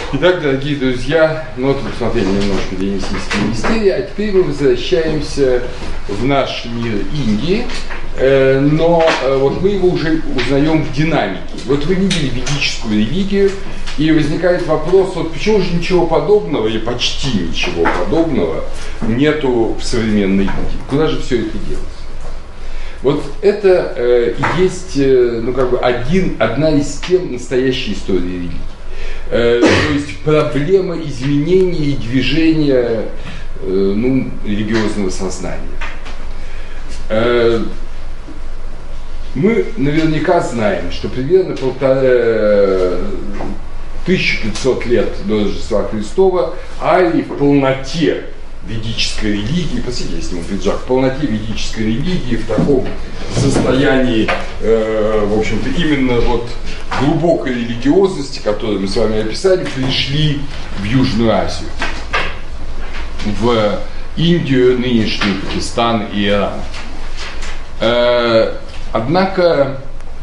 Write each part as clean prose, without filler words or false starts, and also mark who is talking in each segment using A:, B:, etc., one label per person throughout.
A: Итак, дорогие друзья, ну вот вы посмотрели немножко Денисийские мистерии, а теперь мы возвращаемся в наш мир Индии, но вот мы его уже узнаем в динамике. Вот вы видели ведическую религию, и возникает вопрос, вот почему же ничего подобного, или почти ничего подобного, нету в современной Индии? Куда же все это делось? Вот это есть, ну, как бы одна из тем настоящей истории религии. То есть проблема изменения и движения религиозного сознания. Мы наверняка знаем, что примерно 1500 лет до Рождества Христова арии в полноте ведической религии, посмотрите, если ему пиджак, в полноте ведической религии, в таком состоянии, в общем-то, именно вот глубокой религиозности, которую мы с вами описали, пришли в Южную Азию, в Индию, нынешний Пакистан и Иран. Однако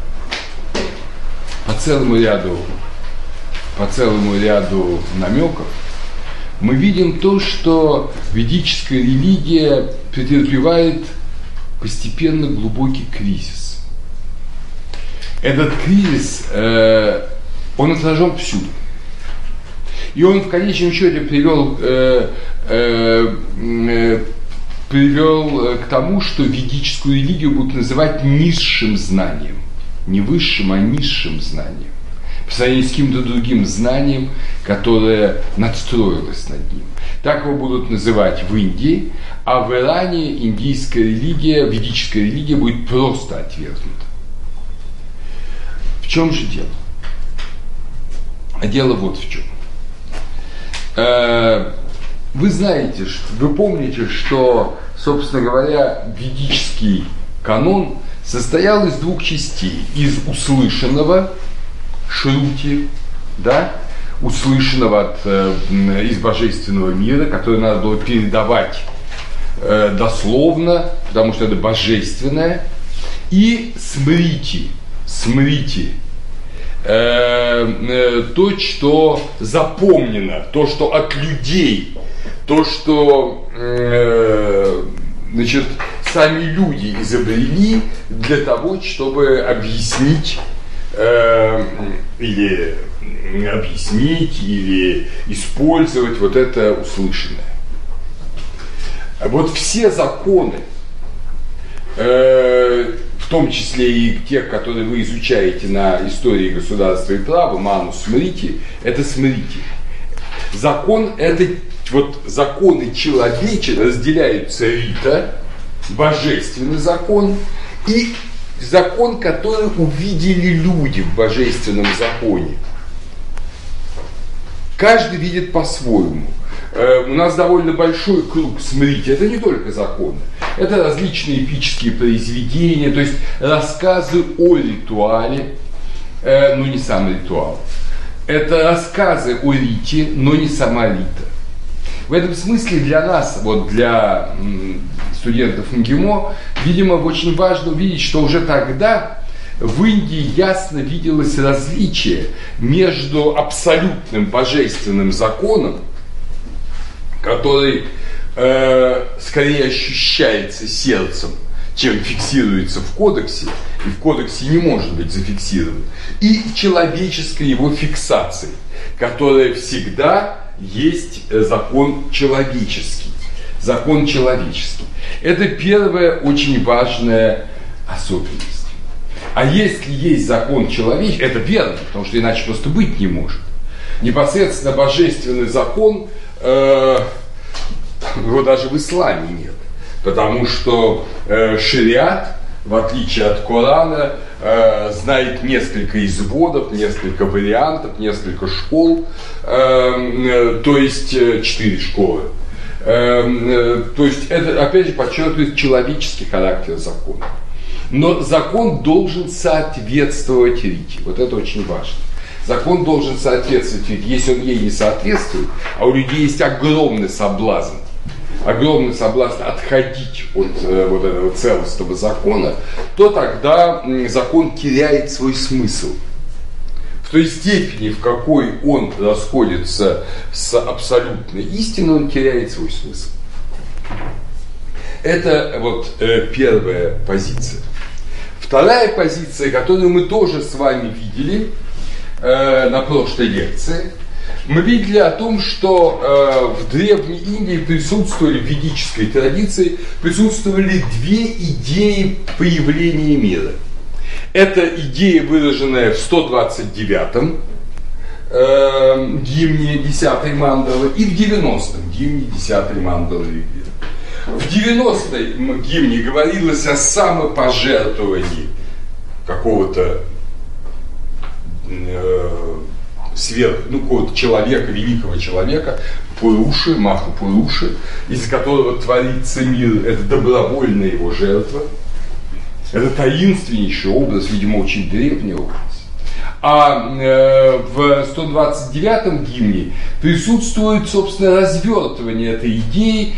A: по целому ряду намеков мы видим то, что ведическая религия претерпевает постепенно глубокий кризис. Этот кризис, он отражен всюду. И он в конечном счете привел к тому, что ведическую религию будут называть низшим знанием. Не высшим, а низшим знанием. По сравнению с каким-то другим знанием, которое надстроилось над ним. Так его будут называть в Индии, а в Иране индийская религия, ведическая религия будет просто отвергнута. В чем же дело? А дело вот в чем. Вы знаете, вы помните, что, собственно говоря, ведический канон состоял из двух частей. Из услышанного, шрути, да, услышанного из божественного мира, который надо было передавать дословно, потому что это божественное, и смрити, то, что запомнено, то, что от людей, то, что сами люди изобрели для того, чтобы объяснить или использовать вот это услышанное. Вот все законы, в том числе и тех, которые вы изучаете на истории государства и права, ману смрити, это смрити. Закон, это вот законы человеческие разделяются рита, божественный закон, и закон, который увидели люди в божественном законе. Каждый видит по-своему. У нас довольно большой круг смрити. Это не только законы. Это различные эпические произведения, то есть рассказы о ритуале, но не сам ритуал. Это рассказы о рите, но не сама рита. В этом смысле для нас, вот для студентов МГИМО, видимо, очень важно увидеть, что уже тогда в Индии ясно виделось различие между абсолютным божественным законом, который скорее ощущается сердцем, чем фиксируется в кодексе, и в кодексе не может быть зафиксирован, и человеческой его фиксацией, которая всегда есть закон человеческий. Закон человеческий. Это первая очень важная особенность. А если есть закон человеческий, это верно, потому что иначе просто быть не может. Непосредственно божественный закон, его даже в исламе нет. Потому что шариат, в отличие от Корана, знает несколько изводов, несколько вариантов, несколько школ, то есть 4 школы. То есть это, опять же, подчеркивает человеческий характер закона. Но закон должен соответствовать рите. Вот это очень важно. Закон должен соответствовать рите. Если он ей не соответствует, а у людей есть огромный соблазн отходить от вот этого целостного закона, то тогда закон теряет свой смысл. в той степени, в какой он расходится с абсолютной истиной, он теряет свой смысл. Это вот первая позиция. Вторая позиция, которую мы тоже с вами видели на прошлой лекции, мы видели о том, что в Древней Индии присутствовали, в ведической традиции, присутствовали две идеи появления мира. Это идея, выраженная в 129-м гимне 10-й мандалы и в 90-м гимне 10-й мандалы Ригведы. В 90-м гимне говорилось о самопожертвовании какого-то какого-то человека, великого человека, Пуруши, Маха Пуруши, из которого творится мир. Это добровольная его жертва. Это таинственнейший образ, видимо, очень древний образ. А в 129-м гимне присутствует, собственно, развертывание этой идеи,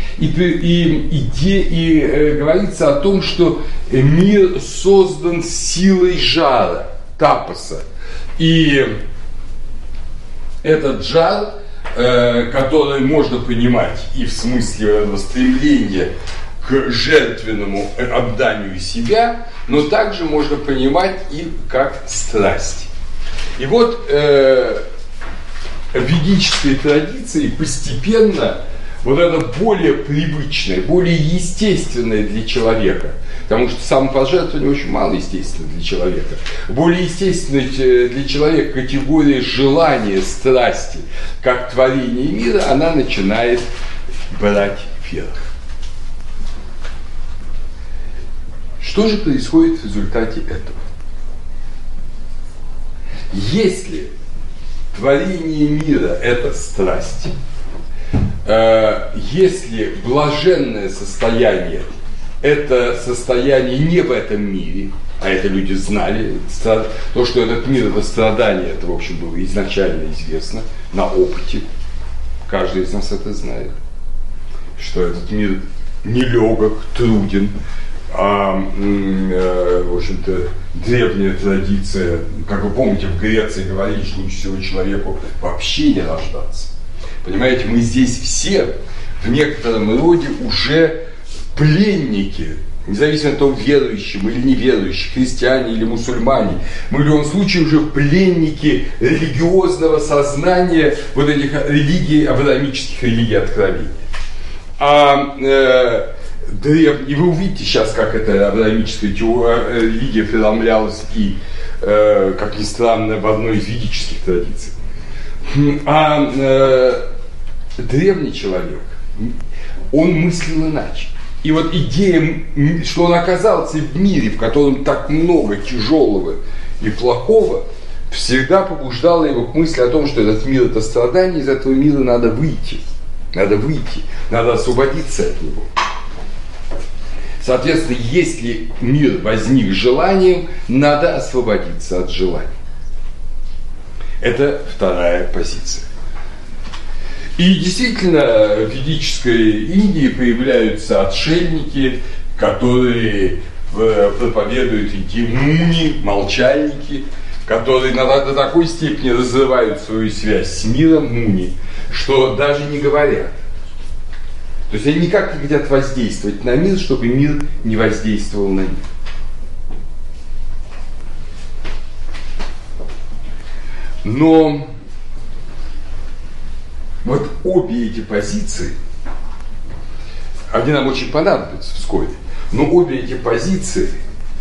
A: и говорится о том, что мир создан силой жара, тапаса. И этот жар, который можно понимать и в смысле этого стремления к жертвенному отданию себя, но также можно понимать и как страсть. И вот в ведической традиции постепенно вот это более привычное, более естественное для человека, потому что самопожертвование очень мало естественно для человека, более естественная для человека категория желания, страсти, как творение мира, она начинает брать верх. Что же происходит в результате этого? Если творение мира – это страсть, если блаженное состояние – это состояние не в этом мире, а это люди знали, то, что этот мир – это страдание, это, в общем, было изначально известно на опыте, каждый из нас это знает, что этот мир нелегок, труден, в общем-то, древняя традиция, как вы помните, в Греции говорили, что лучше всего человеку вообще не рождаться. Понимаете, мы здесь все в некотором роде уже пленники, независимо от того, верующие мы или неверующие, христиане или мусульмане, мы в любом случае уже пленники религиозного сознания вот этих религий, авраамических религий откровений. И вы увидите сейчас, как эта авраамическая религия преломлялась и, как ни странно, в одной из ведических традиций. Древний человек, он мыслил иначе. И вот идея, что он оказался в мире, в котором так много тяжелого и плохого, всегда побуждала его к мысли о том, что этот мир – это страдание, из этого мира надо выйти, надо освободиться от него. Соответственно, если мир возник желанием, надо освободиться от желаний. Это вторая позиция. И действительно, в ведической Индии появляются отшельники, которые проповедуют идею муни, молчальники, которые до такой степени разрывают свою связь с миром муни, что даже не говорят. То есть они никак не хотят воздействовать на мир, чтобы мир не воздействовал на них. Но вот обе эти позиции, они нам очень понадобятся вскоре, но обе эти позиции,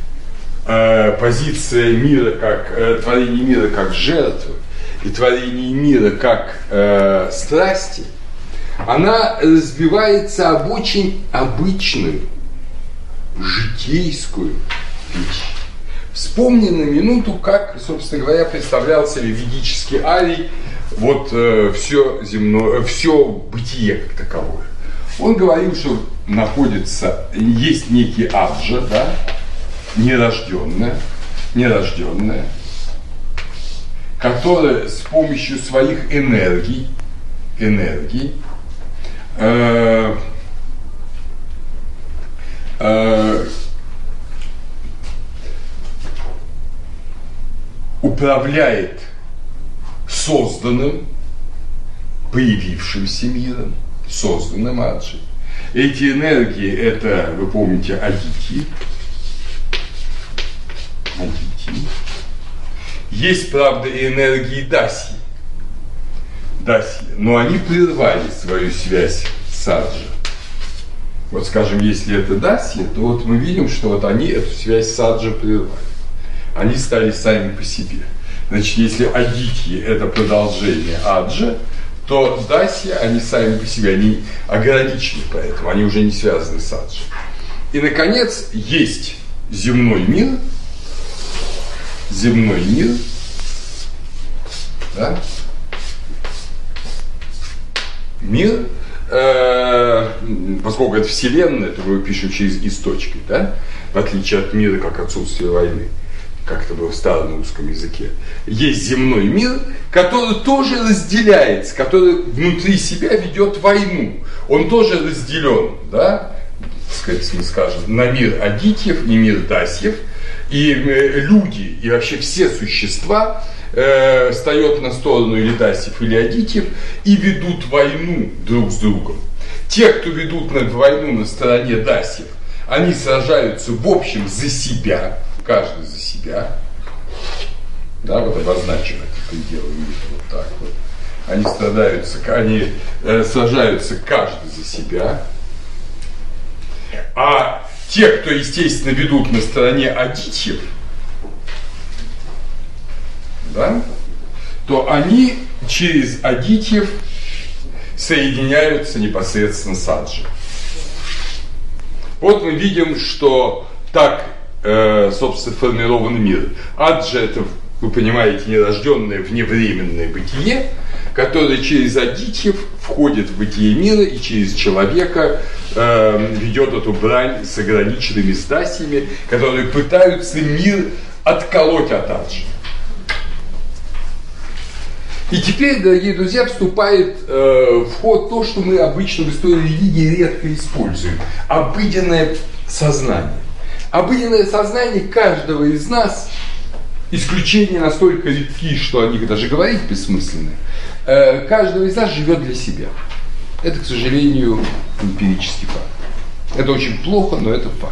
A: позиция мира как творение мира как жертвы и творение мира как страсти, она разбивается об очень обычную житейскую вещь. Вспомни на минуту, как, собственно говоря, представлял себе ведический арий вот все земное, все бытие как таковое. Он говорил, что есть некий абджа, да, нерожденная, которая с помощью своих энергий управляет созданным, появившимся миром, созданным аджей. Эти энергии, это, вы помните, адити. Есть, правда, и энергии даси, но они прервали свою связь с аджей. Вот, скажем, если это даси, то вот мы видим, что вот они эту связь с аджей прервали. Они стали сами по себе. Значит, если адити – это продолжение аджа, то даси, они сами по себе, они ограничены поэтому, они уже не связаны с аджей. И, наконец, есть земной мир, да? Мир, поскольку это Вселенная, то мы пишем через «и» с точкой, да? В отличие от мира, как отсутствие войны, как это было в старом русском языке. Есть земной мир, который тоже разделяется, который внутри себя ведет войну. Он тоже разделен, да? Сказать, мы скажем, на мир адитьев и мир дасьев. И люди, и вообще все существа встают на сторону или дасьев, или адитьев и ведут войну друг с другом. Те, кто ведут войну на стороне дасьев, они сражаются в общем за себя, каждый за себя. Да, вот обозначено это пределы мира, вот так вот. Они сражаются каждый за себя. А те, кто, естественно, ведут на стороне адитьев, да, то они через адитьев соединяются непосредственно с аджей. Вот мы видим, что так, собственно, формирован мир. Аджа – это, вы понимаете, нерожденное вневременное бытие, которое через адитьев входит в бытие мира и через человека ведет эту брань с ограниченными дасьями, которые пытаются мир отколоть от аджи. И теперь, дорогие друзья, вступает в ход то, что мы обычно в истории религии редко используем. Обыденное сознание. Обыденное сознание каждого из нас, исключения настолько редки, что о них даже говорить бессмысленно, каждого из нас живет для себя. Это, к сожалению, эмпирический факт. Это очень плохо, но это факт.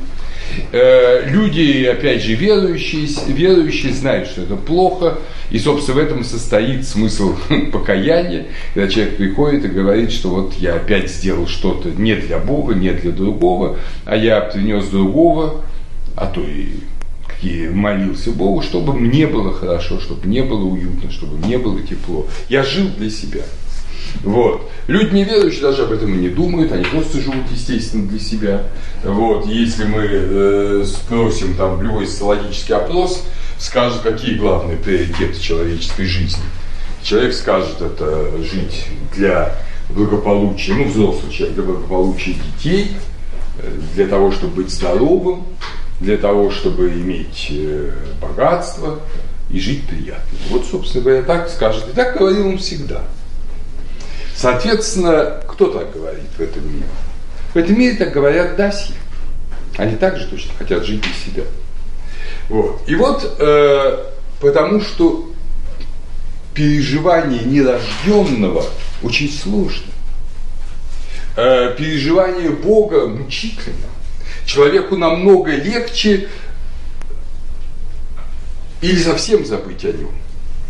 A: Люди, опять же, верующие знают, что это плохо, и, собственно, в этом состоит смысл покаяния, когда человек приходит и говорит, что вот я опять сделал что-то не для Бога, не для другого, а я принес другого, а то и молился Богу, чтобы мне было хорошо, чтобы мне было уютно, чтобы мне было тепло. Я жил для себя. Вот. Люди неверующие даже об этом и не думают, они просто живут, естественно, для себя. Вот. Если мы спросим там в любой социологический опрос, скажут, какие главные приоритеты человеческой жизни. Человек скажет, это жить для благополучия, взрослый человек, для благополучия детей, для того, чтобы быть здоровым, для того, чтобы иметь богатство и жить приятно. Вот, собственно говоря, так скажет. И так говорил он всегда. Соответственно, кто так говорит в этом мире? В этом мире так говорят дасьи. Они также точно хотят жить для себя. Вот. И вот потому что переживание нерожденного очень сложно. Переживание Бога мучительно. Человеку намного легче или совсем забыть о нем,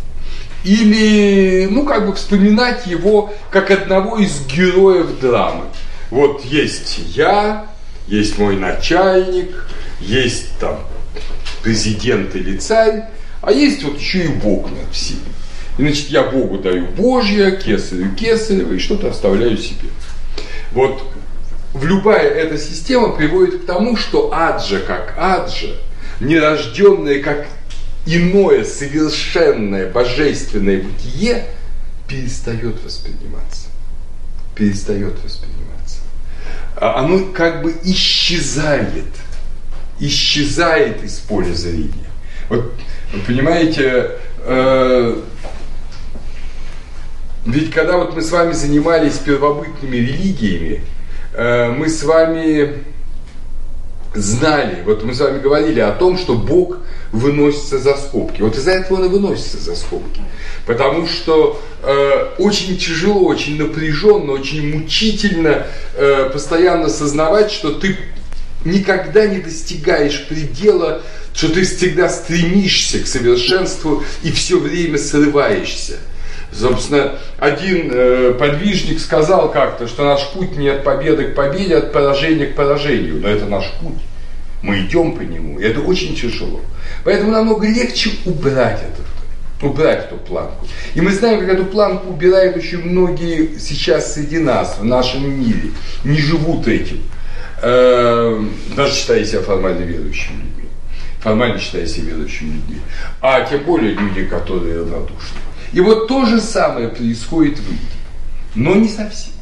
A: или, вспоминать его как одного из героев драмы. Вот есть я, есть мой начальник, есть там президент или царь, а есть вот еще и Бог над всеми. И, значит, я Богу даю Божье, кесарю кесарево, и что-то оставляю себе. Вот любая эта система приводит к тому, что аджа как аджа, нерожденное как иное совершенное божественное бытие, перестает восприниматься. Оно как бы исчезает из поля зрения. Вот, вы понимаете, ведь когда вот мы с вами занимались первобытными религиями, мы с вами знали, вот мы с вами говорили о том, что Бог выносится за скобки. Вот из-за этого он и выносится за скобки. Потому что очень тяжело, очень напряженно, очень мучительно постоянно сознавать, что ты никогда не достигаешь предела, что ты всегда стремишься к совершенству и все время срываешься. Собственно, один подвижник сказал как-то, что наш путь не от победы к победе, а от поражения к поражению. Но это наш путь. Мы идем по нему, и это очень тяжело. Поэтому намного легче убрать эту планку. И мы знаем, как эту планку убирают очень многие сейчас среди нас, в нашем мире. Не живут этим. Даже считая себя формально верующими людьми. Формально считая себя верующими людьми. А тем более люди, которые равнодушны. И вот то же самое происходит в Индии. Но не совсем.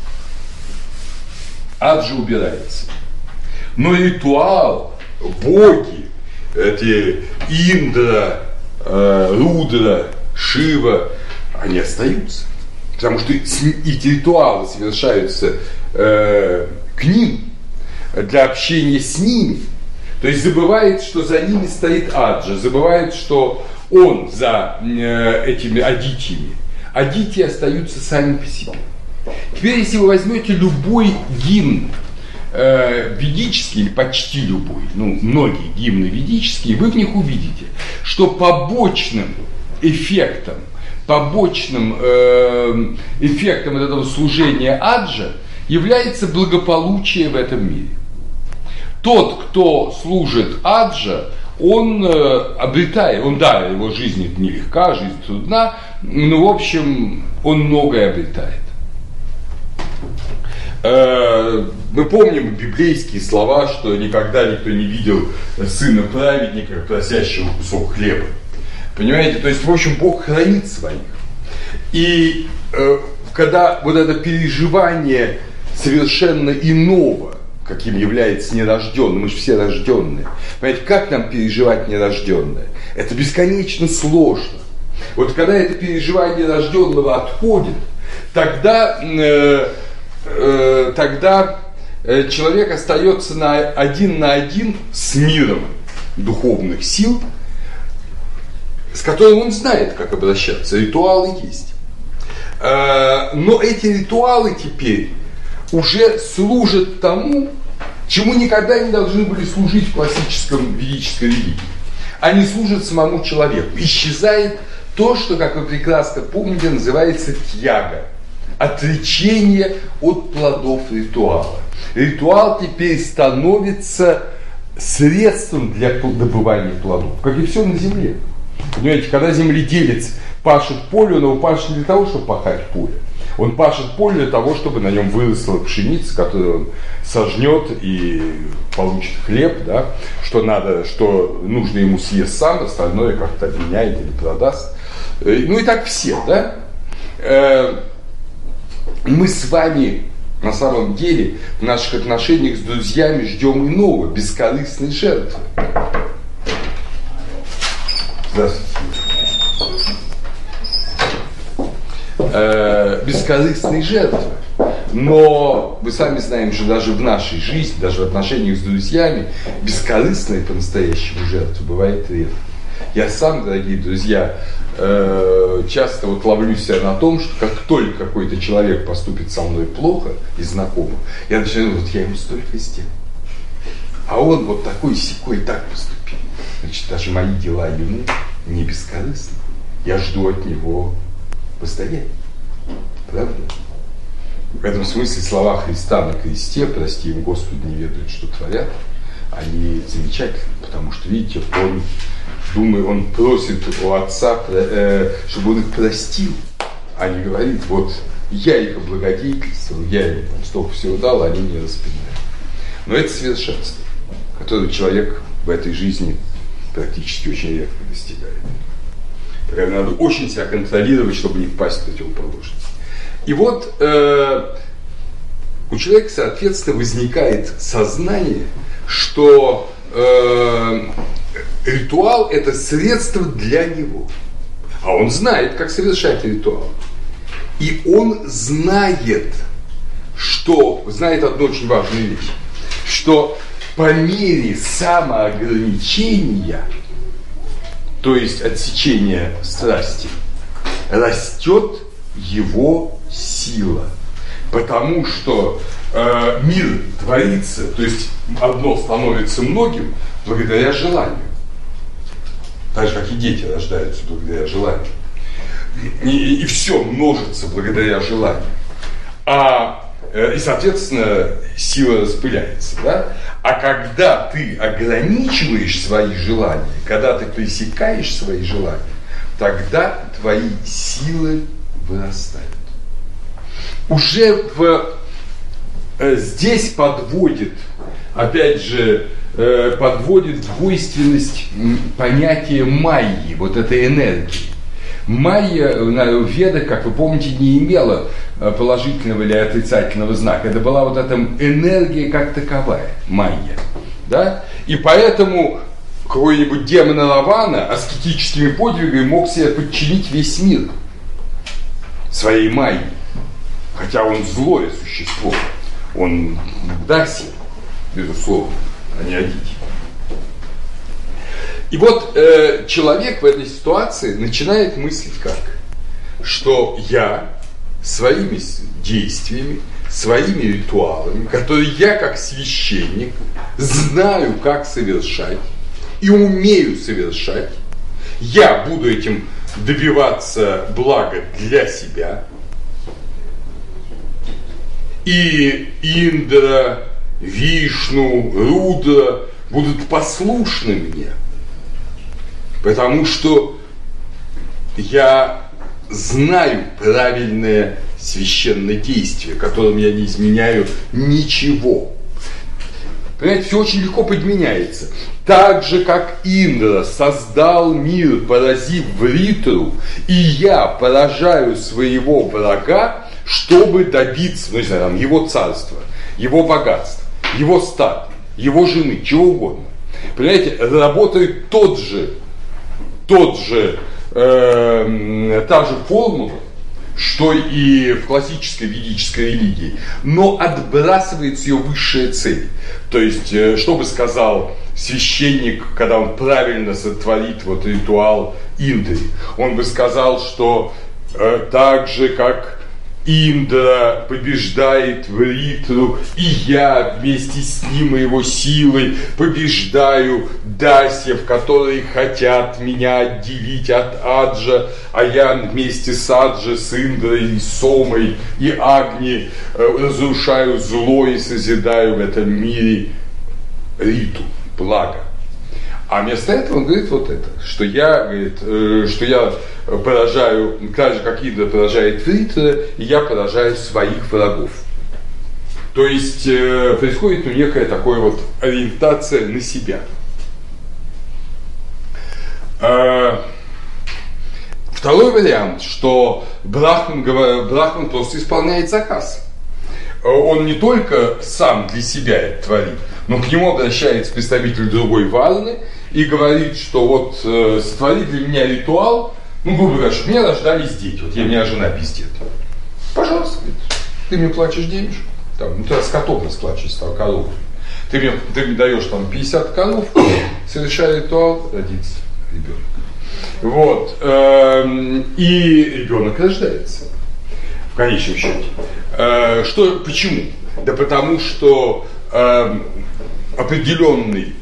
A: Ад же убирается. Но ритуал, боги, эти Индра, Рудра, Шива, они остаются. Потому что эти ритуалы совершаются к ним, для общения с ними. То есть забывает, что за ними стоит Аджа, забывает, что он за этими адитиями. Адитии остаются сами по себе. Теперь, если вы возьмете любой гимн ведический, или почти любой, многие гимны ведические, вы в них увидите, что побочным эффектом этого служения Аджа является благополучие в этом мире. Тот, кто служит Аджа, он обретает, его жизнь нелегка, жизнь трудна, но в общем он многое обретает. Мы помним библейские слова, что никогда никто не видел сына праведника, просящего кусок хлеба. Понимаете? То есть, в общем, Бог хранит своих. И когда вот это переживание совершенно иного, каким является нерожденный, мы же все рожденные. Понимаете, как нам переживать нерожденное? Это бесконечно сложно. Вот когда это переживание рожденного отходит, тогда человек остается на один с миром духовных сил, с которым он знает, как обращаться. Ритуалы есть. Но эти ритуалы теперь уже служат тому, чему никогда не должны были служить в классическом ведической религии. Они служат самому человеку. Исчезает то, что, как вы прекрасно помните, называется тьяга. Отречение от плодов ритуала. Ритуал теперь становится средством для добывания плодов, как и все на земле. Понимаете, когда земледелец пашет поле, он его пашет не для того, чтобы пахать поле. Он пашет поле для того, чтобы на нем выросла пшеница, которую он сожнет и получит хлеб, да, что нужно ему съесть сам, остальное как-то обменяет или продаст. Ну и так все, да. Мы с вами на самом деле в наших отношениях с друзьями ждем иного, бескорыстной жертвы. Здравствуйте. Бескорыстной жертвы. Но мы сами знаем, что даже в нашей жизни, даже в отношениях с друзьями, бескорыстной по-настоящему жертвы бывает редко. Я сам, дорогие друзья, часто ловлю себя на том, что как только какой-то человек поступит со мной плохо из знакомых, я начинаю, я ему столько сделал. А он вот такой-сякой так поступил. Значит, даже мои дела ему не бескорыстны. Я жду от него постоянно. Правда? В этом смысле слова Христа на кресте, прости им, Господи, не ведают, что творят, они замечательны, потому что, видите, он просит у Отца, чтобы он их простил, а не говорит, вот я их облагодетельствовал, я им столько всего дал, а они не распинают. Но это совершенство, которое человек в этой жизни практически очень редко достигает. Поэтому надо очень себя контролировать, чтобы не впасть в противоположность. И вот у человека, соответственно, возникает сознание, что ритуал – это средство для него. А он знает, как совершать ритуал. И он знает одну очень важную вещь, что по мере самоограничения, то есть отсечения страсти, растет его сила. Потому что мир творится, то есть одно становится многим благодаря желанию. Так же, как и дети рождаются благодаря желанию. И все множится благодаря желанию. И, соответственно, сила распыляется. Да? А когда ты ограничиваешь свои желания, когда ты пресекаешь свои желания, тогда твои силы вырастают. Уже здесь подводит, опять же, двойственность понятия майи, вот этой энергии. Майя в Ведах, как вы помните, не имела положительного или отрицательного знака. Это была вот эта энергия как таковая, майя. Да? И поэтому какой-нибудь демон Равана аскетическими подвигами мог себе подчинить весь мир своей майей. Хотя он злое существо. Он Даси, безусловно, а не Адити. И вот человек в этой ситуации начинает мыслить как? Что я своими действиями, своими ритуалами, которые я как священник знаю, как совершать и умею совершать, я буду этим добиваться блага для себя. И Индра, Вишну, Рудра будут послушны мне. Потому что я знаю правильное священное действие, которым я не изменяю ничего. Понимаете, все очень легко подменяется. Так же, как Индра создал мир, поразив Вритру, и я поражаю своего врага, чтобы добиться, не знаю, его царства, его богатства, его стада, его жены, чего угодно. Понимаете, работает та же формула, что и в классической ведической религии, но отбрасывается ее высшая цель. То есть, что бы сказал священник, когда он правильно сотворит вот ритуал Индры? Он бы сказал, что так же, как Индра побеждает Вритру, и я вместе с ним и его силой побеждаю Дасьев, которые хотят меня отделить от Аджа, а я вместе с Аджа, с Индрой, и Сомой и Агни разрушаю зло и созидаю в этом мире Риту, благо. А вместо этого он говорит вот это, что я поражаю, так же, как Индра поражает Вритра, и я поражаю своих врагов. То есть происходит некая такая вот ориентация на себя. Второй вариант, что Брахман просто исполняет заказ. Он не только сам для себя это творит, но к нему обращается представитель другой варны и говорит, что вот сотвори для меня ритуал, грубо говоря, чтобы у меня рождались дети, вот у меня жена бездетная. Пожалуйста, говорит, ты мне платишь денежку, ты с котом расплачешься, там, коров. Ты мне даешь там 50 коров, совершай ритуал, родится ребенок. Вот. И ребенок рождается. В конечном счете. Почему? Да потому что определенный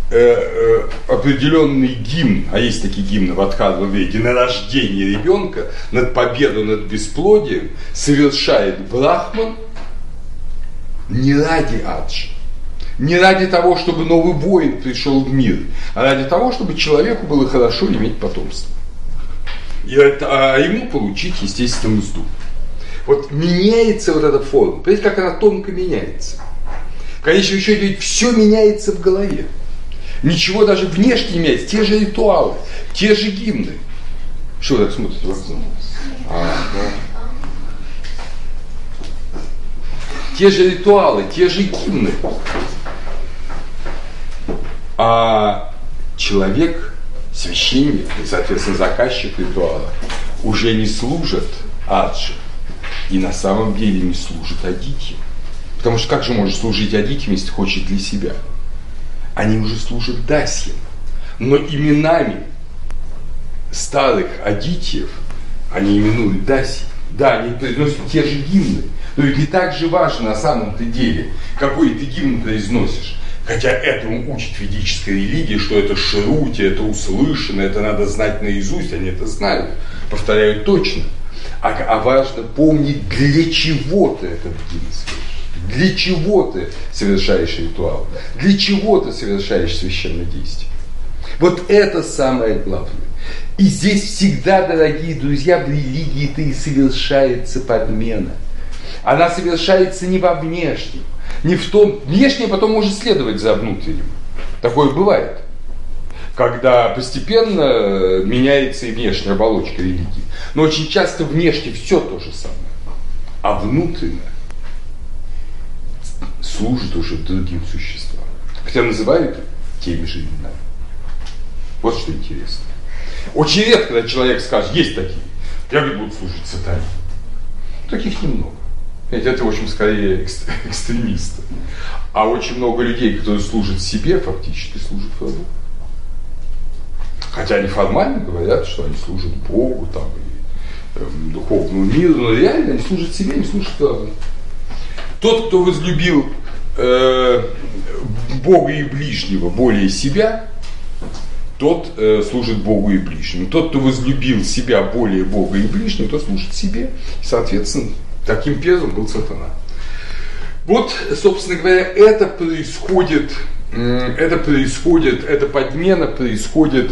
A: гимн, а есть такие гимны в Адхарва-веде, на рождение ребенка, над победу над бесплодием совершает Брахман не ради Аджи, не ради того, чтобы новый воин пришел в мир, а ради того, чтобы человеку было хорошо иметь потомство. А ему получить, естественно, мзду. Вот меняется вот эта форма. Понимаете, как она тонко меняется. В конечном счете ведь все меняется в голове. Ничего даже внешне не меняется. Те же ритуалы, те же гимны. Что вы так смотрите в окно? Те же ритуалы, те же гимны. А человек, священник и, соответственно, заказчик ритуала уже не служат Аджи. И на самом деле не служит Адитьям. Потому что как же может служить Адитьям, если хочет для себя? Они уже служат Дасьям. Но именами старых Адитьев Они именуют Даси. Да, они произносят те же гимны. Но ведь не так же важно на самом-то деле, какой ты гимн произносишь. Хотя этому учит ведическая религия, что это шрути, это услышано, это надо знать наизусть, они это знают, повторяют точно. А важно помнить, для чего ты этот гимн совершаешь, для чего ты совершаешь ритуал, для чего ты совершаешь священное действие. Вот это самое главное. И здесь всегда, дорогие друзья, в религии-то и совершается подмена. Она совершается не во внешнем, не в том, внешнее потом может следовать за внутренним. Такое бывает. Когда постепенно меняется и внешняя оболочка религии. Но очень часто внешне все то же самое. А внутренне служит уже другим существам. Хотя называют их теми же именами. Вот что интересно. Очень редко, когда человек скажет, есть такие, я говорю, буду служить сатане. Таких немного. Это, в общем, скорее экстремисты. А очень много людей, которые служат себе, фактически служат врагу. Хотя они формально говорят, что они служат Богу там, и духовному миру, но реально они служат себе, они служат врагу. Тот, кто возлюбил Бога и ближнего более себя, тот служит Богу и ближнему. Тот, кто возлюбил себя более Бога и ближнего, тот служит себе. И, соответственно, таким первым был сатана. Вот, собственно говоря, эта подмена происходит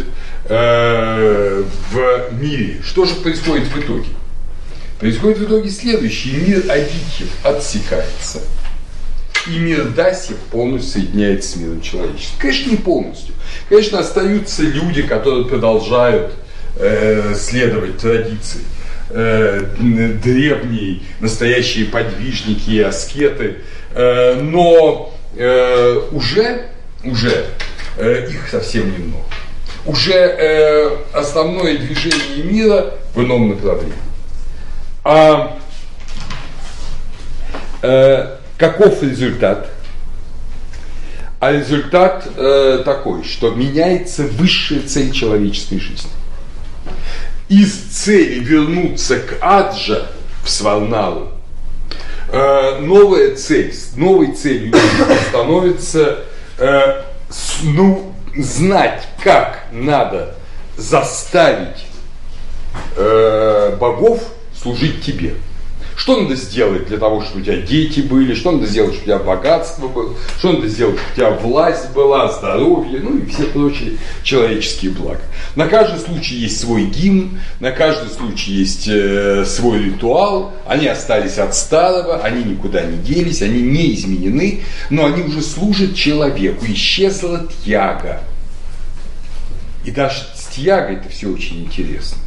A: в мире. Что же происходит в итоге? Происходит в итоге следующее. Мир Адитьев отсекается. И мир Дасьев полностью соединяется с миром человеческим. Конечно, не полностью. Конечно, остаются люди, которые продолжают следовать традиции. Древние, настоящие подвижники и аскеты. Но уже их совсем немного. Уже основное движение мира в ином направлении. Каков результат? А результат такой, что меняется высшая цель человеческой жизни. Из цели вернуться к Аджа, в Сварналу, новая цель, новой целью становится знать, как надо заставить богов служить тебе. Что надо сделать для того, чтобы у тебя дети были, что надо сделать, чтобы у тебя богатство было, что надо сделать, чтобы у тебя власть была, здоровье, ну и все прочие человеческие блага. На каждый случай есть свой гимн, на каждый случай есть свой ритуал, они остались от старого, они никуда не делись, они не изменены, но они уже служат человеку, исчезла тьяга. И даже с тьягой это все очень интересно,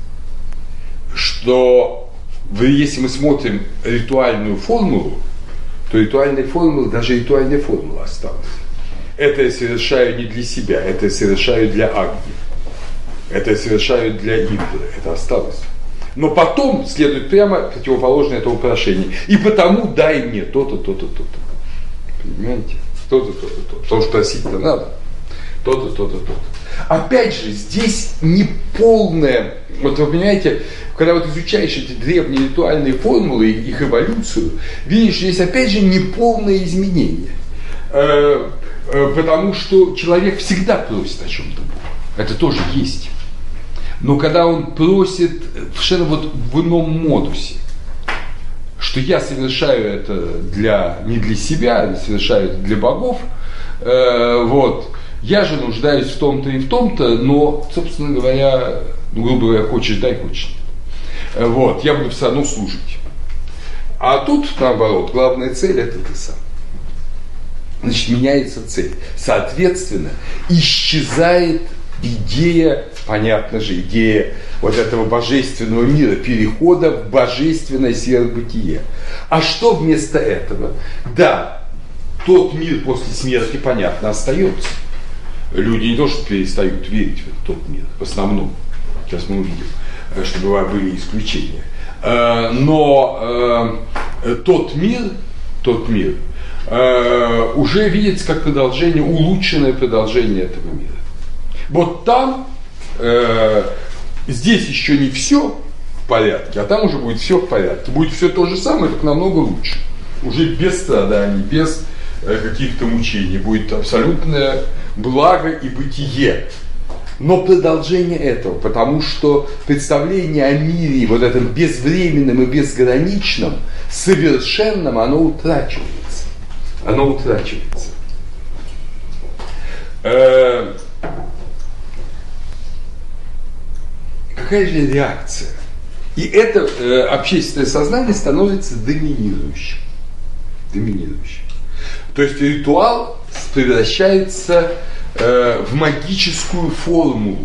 A: что если мы смотрим ритуальную формулу, то ритуальная формула осталась. Это я совершаю не для себя, это я совершаю для Агни, это я совершаю для Индры, это осталось. Но потом следует прямо противоположное этому прошение. И потому дай мне то-то, то-то, то-то. Понимаете? То-то, то-то, то-то. Потому что просить-то надо. То-то, то-то, то-то. Опять же, здесь не полное, вот вы понимаете, когда вот изучаешь эти древние ритуальные формулы, их эволюцию, видишь, здесь опять же не полное изменение. Потому что человек всегда просит о чем-то Бога. Это тоже есть. Но когда он просит совершенно вот в ином модусе, что я совершаю это не для себя, а совершаю это для богов, вот, я же нуждаюсь в том-то и в том-то, но, собственно говоря, грубо говоря, хочешь дай, хочешь нет. Вот, я буду все равно служить. А тут, наоборот, главная цель – это ты сам. Значит, меняется цель. Соответственно, исчезает идея, понятно же, идея вот этого божественного мира, перехода в божественное сверхбытие. А что вместо этого? Да, тот мир после смерти, понятно, остается. Люди не то, что перестают верить в тот мир, в основном. Сейчас мы увидим, что были исключения. Но тот мир уже видится как продолжение, улучшенное продолжение этого мира. Вот там, здесь еще не все, в порядке, а там уже будет все в порядке. Будет все то же самое, только намного лучше. Уже без страданий, без каких-то мучений. Будет абсолютное благо и бытие. Но продолжение этого, потому что представление о мире, вот этом безвременном и безграничном, совершенном, оно утрачивается. Оно утрачивается. Какая же реакция? И это общественное сознание становится доминирующим. То есть ритуал превращается в магическую формулу,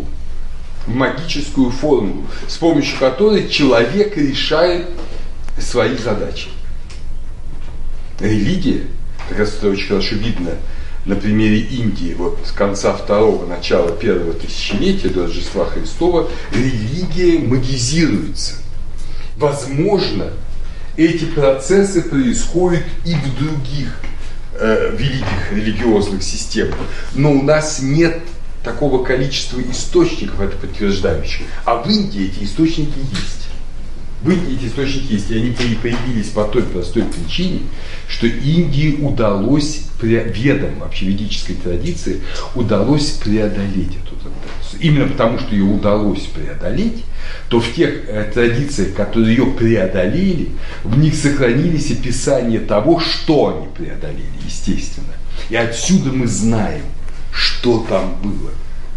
A: с помощью которой человек решает свои задачи. Религия, как раз это очень хорошо видно на примере Индии, вот с конца второго, начала первого тысячелетия до Рождества Христова, религия магизируется. Возможно, эти процессы происходят и в других великих религиозных системах, но у нас нет такого количества источников, это подтверждающих. А в Индии эти источники есть. И они появились по той простой причине, что Индии удалось, ведам вообще ведической традиции, удалось преодолеть эту традицию. Именно потому, что ее удалось преодолеть, то в тех традициях, которые ее преодолели, в них сохранились описания того, что они преодолели, естественно. И отсюда мы знаем, что там было.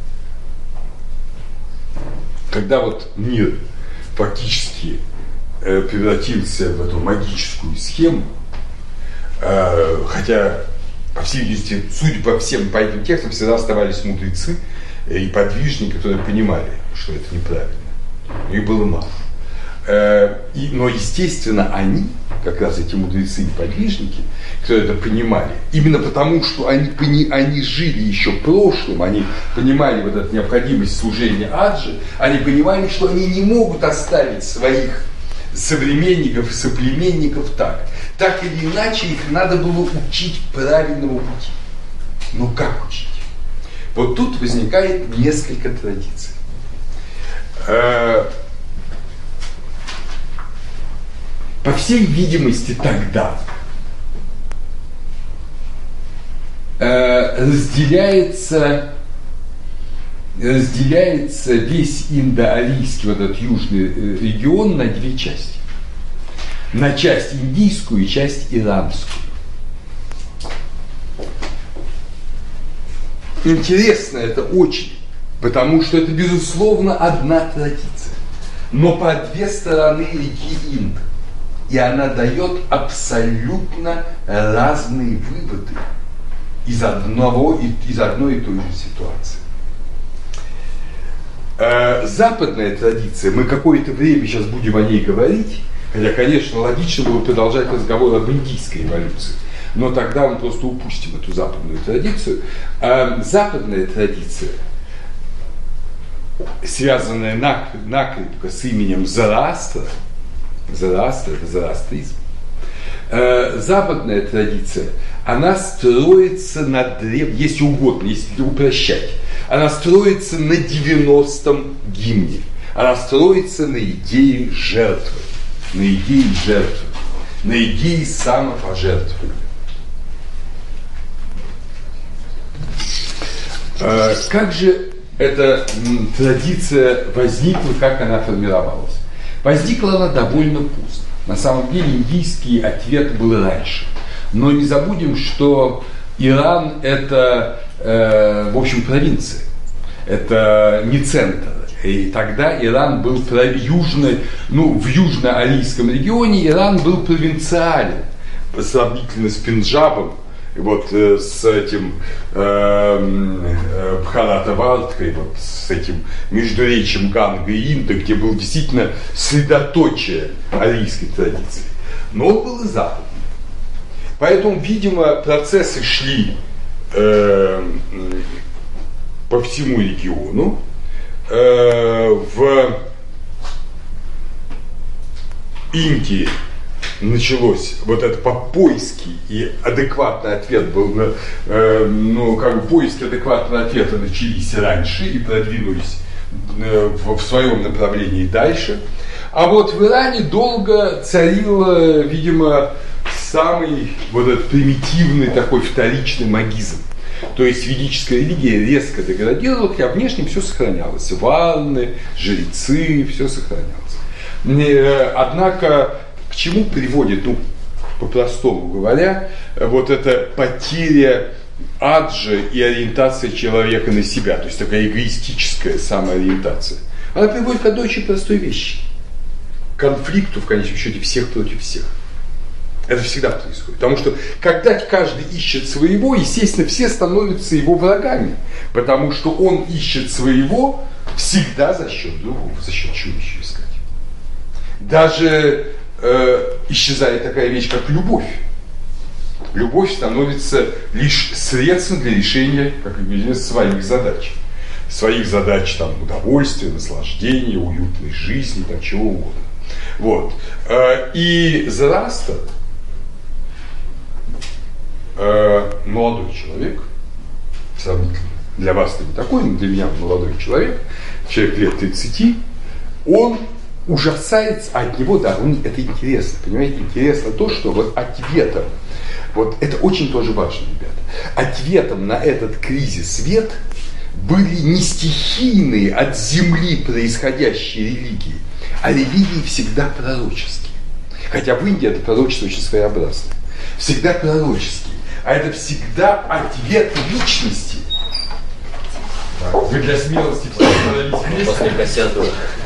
A: Когда вот мир фактически превратился в эту магическую схему, хотя, по всей видимости, судя по этим текстам, всегда оставались мудрецы и подвижники, которые понимали, что это неправильно. Их было мало. Но, естественно, они, как раз эти мудрецы и подвижники, которые это понимали, именно потому, что они жили еще прошлым, они понимали вот эту необходимость служения Аджи, они понимали, что они не могут оставить своих современников и соплеменников так. Так или иначе, их надо было учить правильному пути. Но как учить? Вот тут возникает несколько традиций. По всей видимости, тогда разделяется весь индоарийский, вот этот южный регион, на две части. На часть индийскую и часть иранскую. Интересно это очень, потому что это, безусловно, одна традиция, но по две стороны реки Инд. И она дает абсолютно разные выводы из одной и той же ситуации. Западная традиция, мы какое-то время сейчас будем о ней говорить, хотя, конечно, логично было продолжать разговор об индийской эволюции, но тогда мы просто упустим эту западную традицию. Западная традиция, связанная накрепко с именем Зороастра, это зороастризм. Западная традиция, она строится на если угодно, если упрощать, она строится на 90-м гимне, она строится на идее жертвы, на идее самопожертвования. Как же эта традиция возникла, как она формировалась? Возникла она довольно поздно. На самом деле индийский ответ был раньше. Но не забудем, что Иран это, в общем, провинция. Это не центр. И тогда Иран был в южно-арийском регионе Иран был провинциален, сравнительно с Пенджабом, вот с этим Бхаратаварткой, вот с этим междуречием Ганга и Инда, где был действительно средоточие арийской традиции. Но он был и западный. Поэтому, видимо, процессы шли по всему региону. В Индии началось вот это поиски, и адекватный ответ был, поиски адекватного ответа начались раньше и продвинулись в своем направлении дальше. А вот в Иране долго царил, видимо, самый вот этот примитивный такой вторичный магизм. То есть ведическая религия резко деградировала, хотя внешне все сохранялось. Ванны, жрецы, все сохранялось. Однако, к чему приводит, по-простому говоря, вот эта потеря аджи и ориентация человека на себя, то есть такая эгоистическая самоориентация? Она приводит к одной очень простой вещи. Конфликту, в конечном счете, всех против всех. Это всегда происходит. Потому что, когда каждый ищет своего, естественно, все становятся его врагами. Потому что он ищет своего всегда за счет другого. За счет чего еще искать? Даже исчезает такая вещь, как любовь. Любовь становится лишь средством для решения, как известно, своих задач. Своих задач, там, удовольствия, наслаждения, уютной жизни, там, чего угодно. Вот. И Зороастр, молодой человек, сравнительно, для вас это не такой, но для меня молодой человек лет 30, он ужасается, от него, да, это интересно, понимаете, интересно то, что вот ответом, вот это очень тоже важно, ребята, ответом на этот кризис свет были не стихийные от земли происходящие религии, а религии всегда пророческие. Хотя в Индии это пророчество очень своеобразное. Всегда пророческие. А это всегда ответ личности. Вы для смелости остановились вместе.
B: После кассету.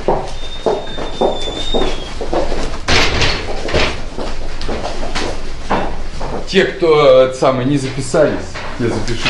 A: Те, кто самые не записались, не запишитесь.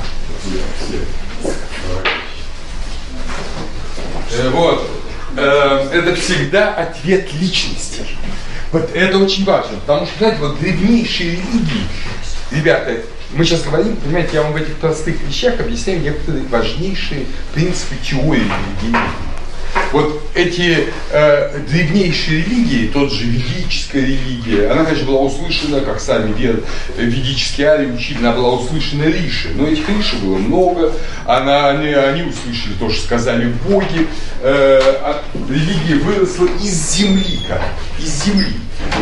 A: Вот. Это всегда ответ личности. Вот это очень важно, потому что, знаете, вот древнейшие религии, ребята, мы сейчас говорим, понимаете, я вам в этих простых вещах объясняю некоторые важнейшие принципы теории религии. Вот эти древнейшие религии, тот же ведическая религия, она, конечно, была услышана, как сами ведические арии учили, она была услышана риши, но этих риши было много, они услышали то, что сказали боги, религия выросла из земли, из земли.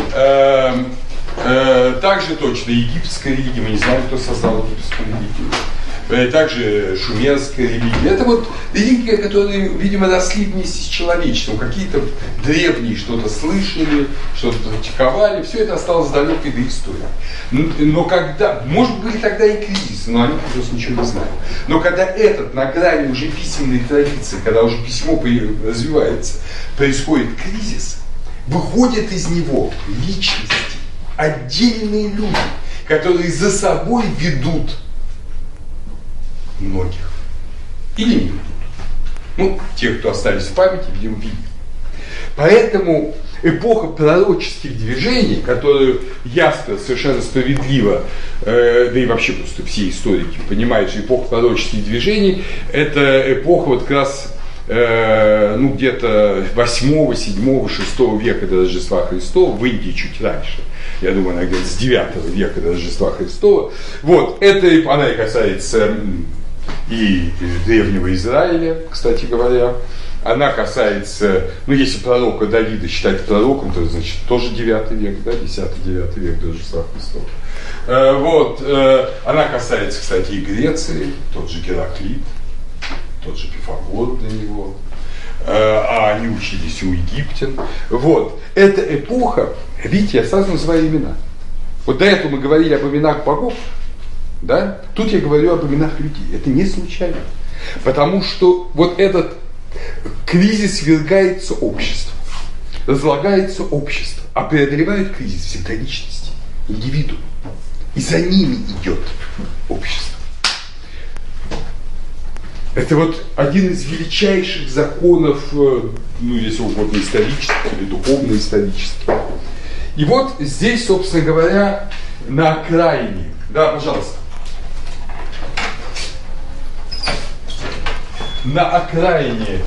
A: Также точно египетская религия, мы не знаем, кто создал египетскую религию. Также шумерская религия. Это вот религия, которые, видимо, росли вместе с человечеством. Какие-то древние что-то слышали, что-то практиковали. Все это осталось далекой до истории. Но когда, может быть, тогда и кризис, но они просто ничего не знают. Но когда этот на грани уже письменной традиции, когда уже письмо развивается, происходит кризис, выходят из него личности, отдельные люди, которые за собой ведут многих. Или не ведут. Тех, кто остались в памяти, видимо, видят. Поэтому эпоха пророческих движений, которую Яспер совершенно справедливо, да и вообще просто все историки понимают, что эпоха пророческих движений – это эпоха вот как раз где-то 8, 7, 6 века до Рождества Христова, в Индии чуть раньше. Я думаю, она где-то с 9 века до Рождества Христова. Вот, это она и касается и древнего Израиля, кстати говоря. Она касается, если пророка Давида считать пророком, то значит тоже 9 век, да, 10-9 век до Рождества Христова. Вот, она касается, кстати, и Греции, тот же Гераклит, тот же Пифагор для него. А они учились у египтян. Вот, эта эпоха, видите, я сразу называю имена. Вот до этого мы говорили об именах богов, да? Тут я говорю об именах людей. Это не случайно. Потому что вот этот кризис свергается общество, разлагается общество, а преодолевает кризис всегда личности, индивидуум. И за ними идет общество. Это вот один из величайших законов, если угодно, исторических или духовно-исторических. И вот здесь, собственно говоря, на окраине, да, пожалуйста, на окраине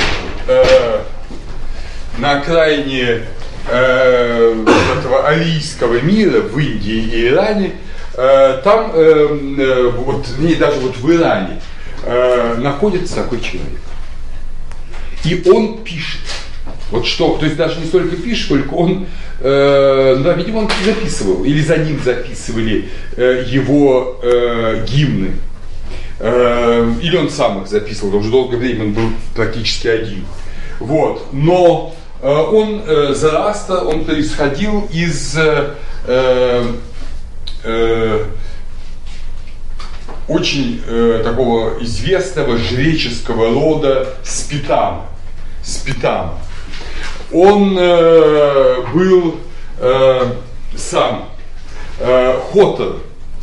A: этого арийского мира в Индии и Иране, там, даже вот в Иране, находится такой человек. И он пишет. Вот что, то есть даже не столько пишет, сколько он, да, видимо, он записывал, или за ним записывали его гимны. Или он сам их записывал, потому что долгое время он был практически один. Вот. Но он, Зороастр, он происходил из очень такого известного жреческого рода Спитама. Он был сам Хотор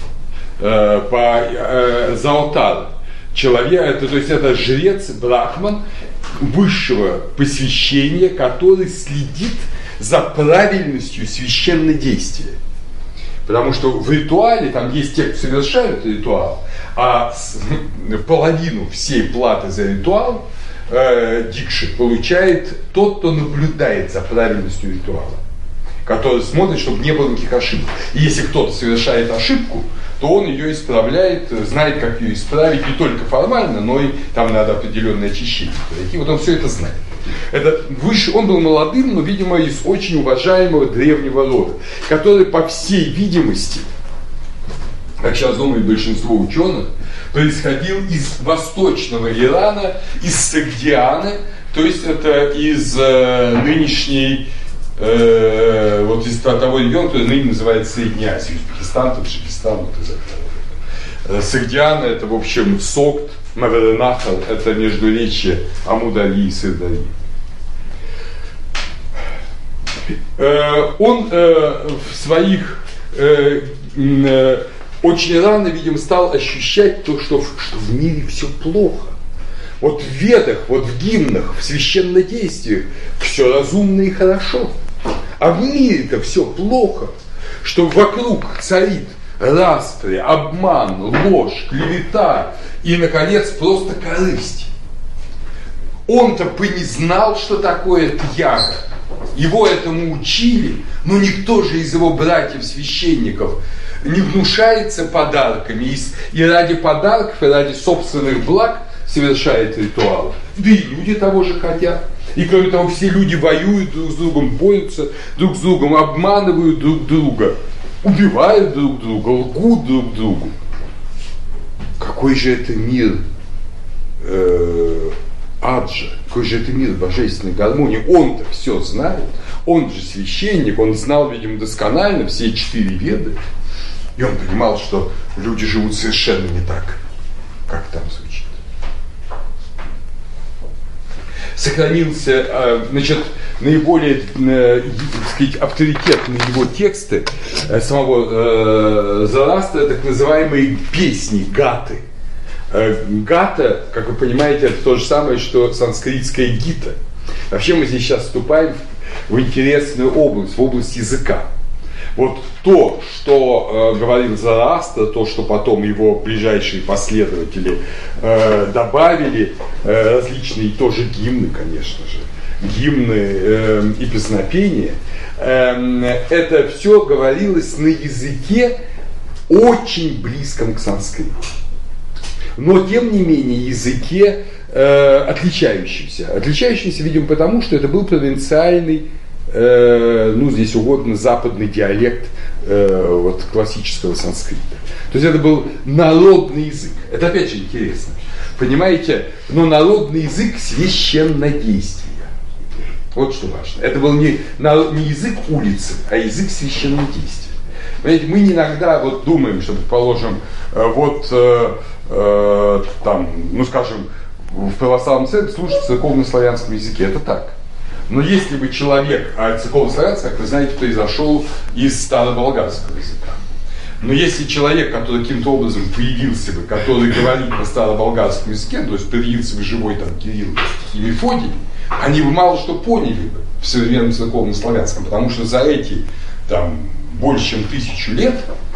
A: по Заотар. Человек, то есть это жрец, брахман высшего посвящения, который следит за правильностью священнодействия. Потому что в ритуале, там есть те, кто совершают ритуал, а половину всей платы за ритуал дикши получает тот, кто наблюдает за правильностью ритуала, который смотрит, чтобы не было никаких ошибок. И если кто-то совершает ошибку, то он ее исправляет, знает, как ее исправить не только формально, но и там надо определенное очищение пройти. Вот он все это знает. Это выше, он был молодым, но, видимо, из очень уважаемого древнего рода, который, по всей видимости, как сейчас думает большинство ученых, происходил из восточного Ирана, из Сагдианы, то есть это из нынешней, вот из того региона, который ныне называется Средняя Азия, Узбекистан, Таджикистан, вот из этого. Сагдиана — это, в общем, Согд, Маверенахар, это междуречье Амударьи и Сырдарьи. Он в своих очень рано, видимо, стал ощущать то, что в мире все плохо. Вот в ведах, вот в гимнах, в священнодействиях все разумно и хорошо. А в мире-то все плохо, что вокруг царит распри, обман, ложь, клевета и, наконец, просто корысть. Он-то бы не знал, что такое тьяга. Его этому учили, но никто же из его братьев-священников не внушается подарками и ради подарков, и ради собственных благ совершает ритуалы. Да и люди того же хотят. И кроме того, все люди воюют друг с другом, борются друг с другом, обманывают друг друга, убивают друг друга, лгут друг другу. Какой же это мир аджа, какой же это мир божественной гармонии. Он-то все знает, он же священник, он знал, видимо, досконально все 4 веды. И он понимал, что люди живут совершенно не так, как там звучит. Сохранился, значит, наиболее, так сказать, авторитетные его тексты самого Зороастра, так называемые песни, гаты. Гата, как вы понимаете, это то же самое, что санскритская гита. Вообще мы здесь сейчас вступаем в интересную область, в область языка. Вот то, что говорил Зороастр, то, что потом его ближайшие последователи добавили, различные тоже гимны, конечно же, гимны и песнопения, это все говорилось на языке очень близком к санскриту. Но, тем не менее, языке отличающимся. Отличающимся, видимо, потому, что это был провинциальный, ну, здесь угодно, западный диалект вот, классического санскрита. То есть это был народный язык. Это опять же интересно. Понимаете, но народный язык священнодействия. Вот что важно. Это был не язык улицы, а язык священнодействия. Понимаете, мы иногда вот думаем, что, предположим, вот там, ну скажем, в православном церкви служат в церковно-славянском языке. Это так. Но если бы человек, а церковно-славянский, как вы знаете, произошел из староболгарского языка. Но если человек, который каким-то образом появился бы, который говорит на староболгарском языке, то есть появился бы живой там Кирилл и Мефодий, они бы мало что поняли бы в современном церковно-славянском, потому что за эти там больше чем 1000 лет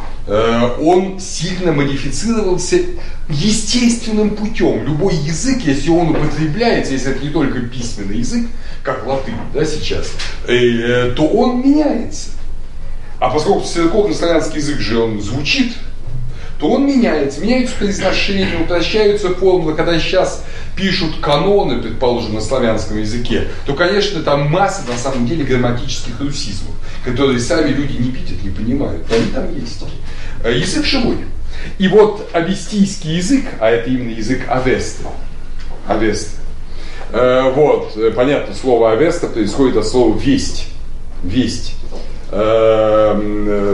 A: он сильно модифицировался естественным путем. Любой язык, если он употребляется, если это не только письменный язык, как латынь, да, сейчас, то он меняется. А поскольку церковно-славянский язык же он звучит, то он меняется произношение, упрощаются формулы. Когда сейчас пишут каноны, предположим, на славянском языке, то, конечно, там масса, на самом деле, грамматических русизмов, которые сами люди не видят, не понимают, но они там есть. Язык живой. И вот авестийский язык, а это именно язык Авесты, вот, понятно, слово Авеста происходит от слова весть, то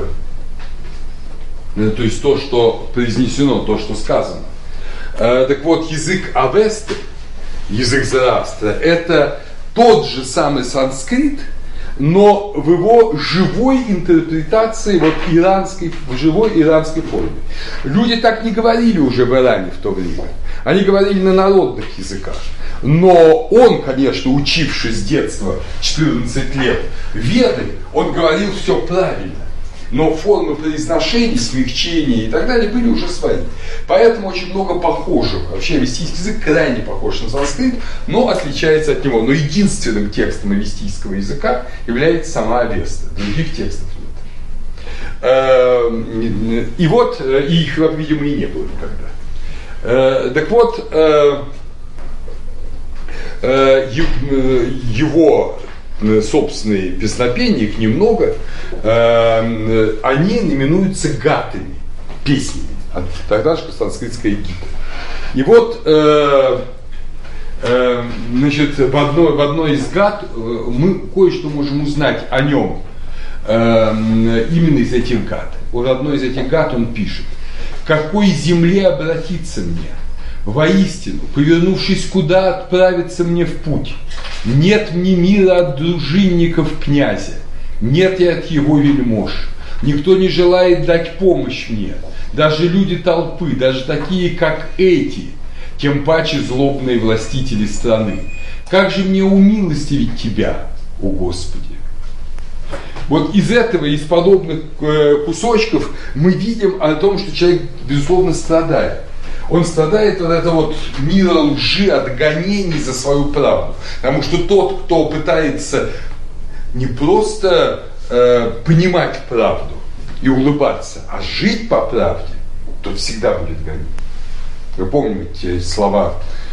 A: есть то, что произнесено, то, что сказано. Так вот, язык Авесты, язык Зороастра, это тот же самый санскрит, но в его живой интерпретации, вот в живой иранской форме. Люди так не говорили уже в Иране в то время. Они говорили на народных языках. Но он, конечно, учившись с детства 14 лет Веды, он говорил все правильно. Но формы произношения, смягчения и так далее были уже свои. Поэтому очень много похожих. Вообще авестийский язык крайне похож на санскрит, но отличается от него. Но единственным текстом авестийского языка является сама Авеста. Других текстов нет. И вот, их, видимо, и не было никогда. Так вот, его собственные песнопения, их немного, они именуются гатами, песнями, тогда же санскритская гита. И вот, значит, в одной из гат мы кое-что можем узнать о нем, именно из этих гат. Вот в одной из этих гат он пишет: «К какой земле обратиться мне? Воистину, повернувшись, куда отправиться мне в путь? Нет мне мира от дружинников князя, нет и от его вельмож. Никто не желает дать помощь мне, даже люди толпы, даже такие, как эти, тем паче злобные властители страны. Как же мне умилостивить тебя, о Господи?» Вот из этого, из подобных кусочков мы видим о том, что человек, безусловно, страдает. Он страдает от этого вот мира лжи, от гонений за свою правду. Потому что тот, кто пытается не просто понимать правду и улыбаться, а жить по правде, тот всегда будет гонить. Вы помните слова,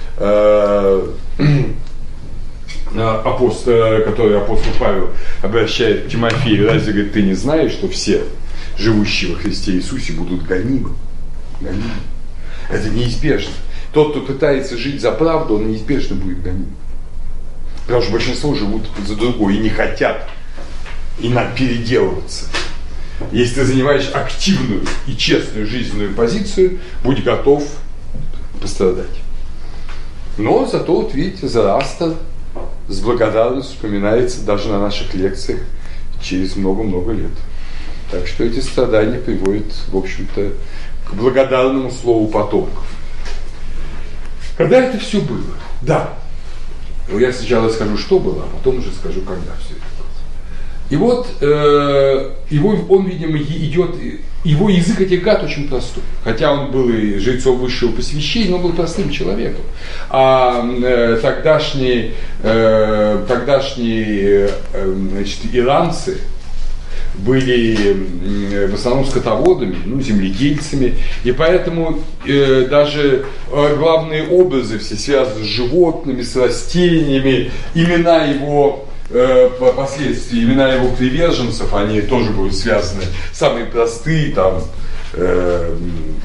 A: которые апостол Павел обращает к Тимофею: «Разве, говорит, ты не знаешь, что все живущие во Христе Иисусе будут гонимы?» Это неизбежно. Тот, кто пытается жить за правду, он неизбежно будет гоним. Потому что большинство живут за другое и не хотят и надо переделываться. Если ты занимаешь активную и честную жизненную позицию, будь готов пострадать. Но зато, вот видите, Зороастр с благодарностью вспоминается даже на наших лекциях через много-много лет. Так что эти страдания приводят, в общем-то, к благодарному слову потомков. Когда это все было? Да. Я сначала скажу, что было, а потом уже скажу, когда все это было. И вот он, видимо, идет, его язык этих гат очень простой. Хотя он был и жрецом высшего посвящения, но он был простым человеком. А тогдашние значит, иранцы были в основном скотоводами, земледельцами, и поэтому даже главные образы все связаны с животными, с растениями, имена его впоследствии, имена его приверженцев, они тоже будут связаны, самые простые, там, это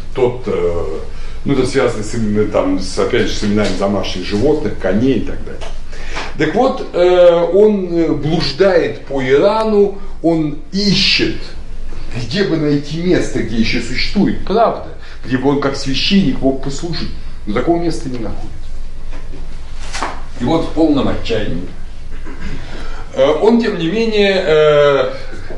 A: связано опять же, с именами домашних животных, коней и так далее. Так вот, он блуждает по Ирану, он ищет, где бы найти место, где еще существует правда, где бы он как священник мог послужить. Но такого места не находит. И вот в полном отчаянии он, тем не менее,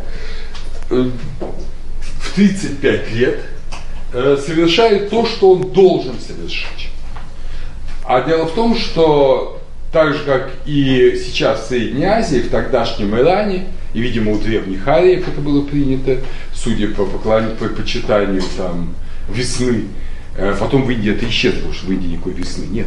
A: в 35 лет совершает то, что он должен совершить. А дело в том, что так же, как и сейчас в Средней Азии, в тогдашнем Иране, и, видимо, у древних ариев это было принято, судя по почитанию там, весны, потом в Индии это исчезло, потому что в Индии никакой весны нет,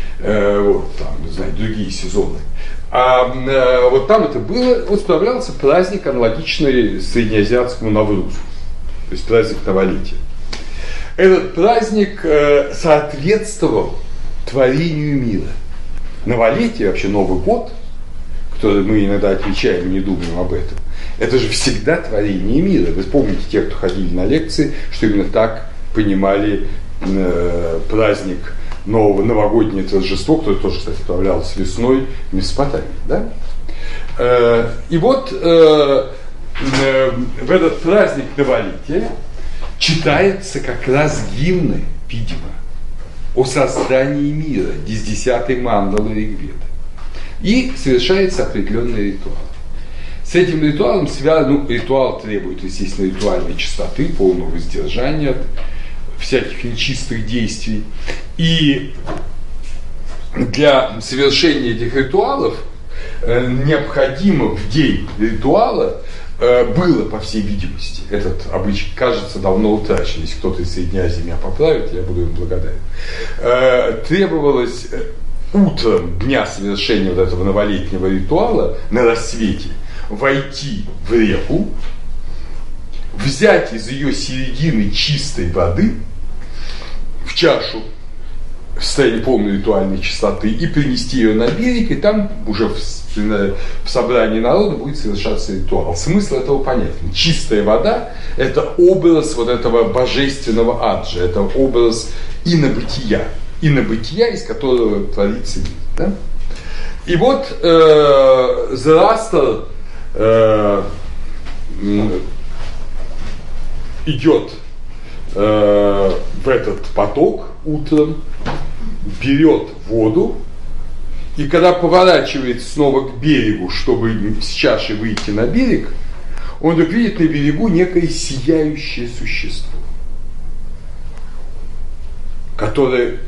A: другие сезоны. А вот там это было, вот справлялся праздник, аналогичный среднеазиатскому Наврузу, то есть праздник новолетия. Этот праздник соответствовал
B: творению мира. Новолетие, вообще Новый год, который мы иногда отмечаем и не думаем об этом, это же всегда творение мира. Вы помните, те, кто ходили на лекции, что именно так понимали праздник новогоднее торжество, которое тоже, кстати, отправлялось весной в Месопотамии. Да? И вот в этот праздник новолетия читается как раз гимны, видимо, о создании мира, 10-й мандалы Ригведа. И совершается определенный ритуал. С этим ритуалом связан, ритуал требует, естественно, ритуальной чистоты, полного воздержания от всяких нечистых действий. И для совершения этих ритуалов необходимо в день ритуала было, по всей видимости, этот обычай, кажется, давно утрачен. Если кто-то из Средней Азии меня поправит, я буду им благодарен. Требовалось утром дня совершения вот этого новолетнего ритуала на рассвете войти в реку, взять из ее середины чистой воды в чашу в состоянии полной ритуальной чистоты и принести ее на берег, и там уже в собрании народа будет совершаться ритуал. Смысл этого понятен. Чистая вода – это образ вот этого божественного аджа, это образ инобытия, из которого творится мир. Да? И вот Зороастр идет в этот поток утром, берет воду, и когда поворачивается снова к берегу, чтобы с чашей выйти на берег, он вдруг видит на берегу некое сияющее существо, которое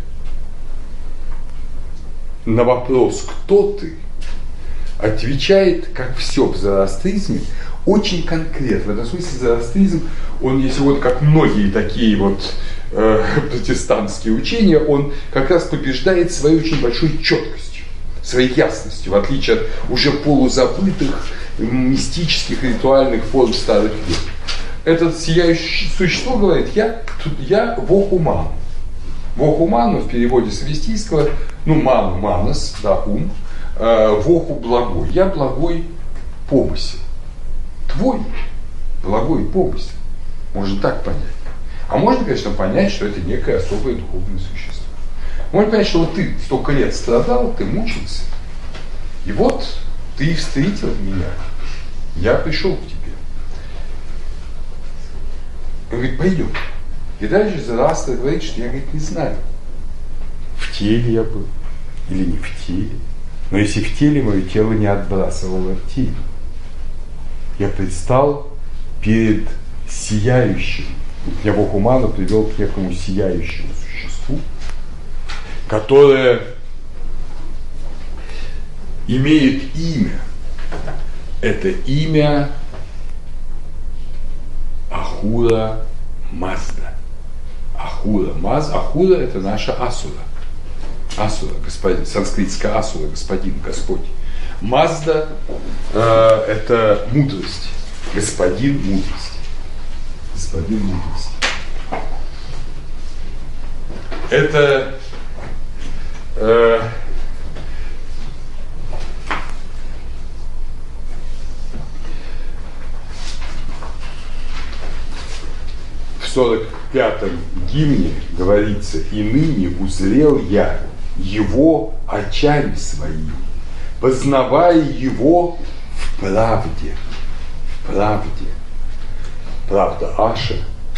B: на вопрос «Кто ты?» отвечает, как все в зороастризме, очень конкретно. В этом смысле зороастризм, он, если вот как многие такие вот протестантские учения, он как раз побеждает своей очень большой четкостью, своей ясностью, в отличие от уже полузабытых мистических ритуальных форм старых веков. Это сияющее существо говорит: я вохуман. Вохуману в переводе с авестийского, ману, манас, да, ум, воху благой. Я благой помысел. Твой благой помысел. Можно так понять. А можно, конечно, понять, что это некое особое духовное существо. Можно понять, что вот ты столько лет страдал, ты мучился. И вот ты встретил меня. Я пришел к тебе. Он говорит: пойдем. И дальше Зороастр говорит, что я, говорит, не знаю, в теле я был или не в теле. Но если в теле, мое тело не отбрасывало в теле. Я предстал перед сияющим. Меня Вохуману привел к некому сияющему существу, которое имеет имя. Это имя Ахура Мазда. Ахура Мазда. Ахура – это наша Асура. Асура, господин, санскритская Асура, господин, Господь. Мазда это мудрость. Господин мудрости. Господин мудрости. Это в 45-м гимне говорится: «И ныне узрел я его очами своими, познавая его в правде». В правде. Правда Аша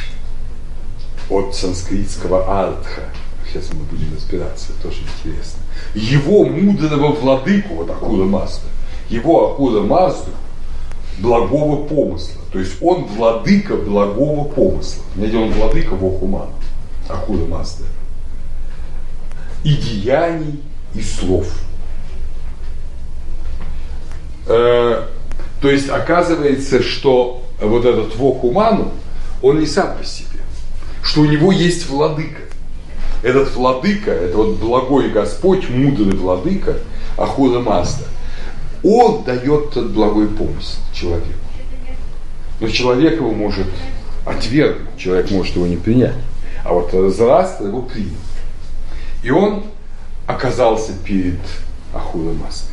B: от санскритского артха. Сейчас мы будем разбираться, это тоже интересно. Его мудрого владыку, вот Ахура Мазда, его Ахура Мазду благого помысла. То есть он владыка благого помысла. Где он владыка Вохуман, Ахура Мазда. И деяний, и слов. То есть оказывается, что вот этот Вохуману, он не сам по себе, что у него есть владыка. Этот владыка, это вот благой Господь, мудрый владыка Ахура Мазда, он дает тот благой помысл человеку. Но человек его может отвергнуть, человек может его не принять. А вот Зороастр его принял. И он оказался перед Ахура Маздой.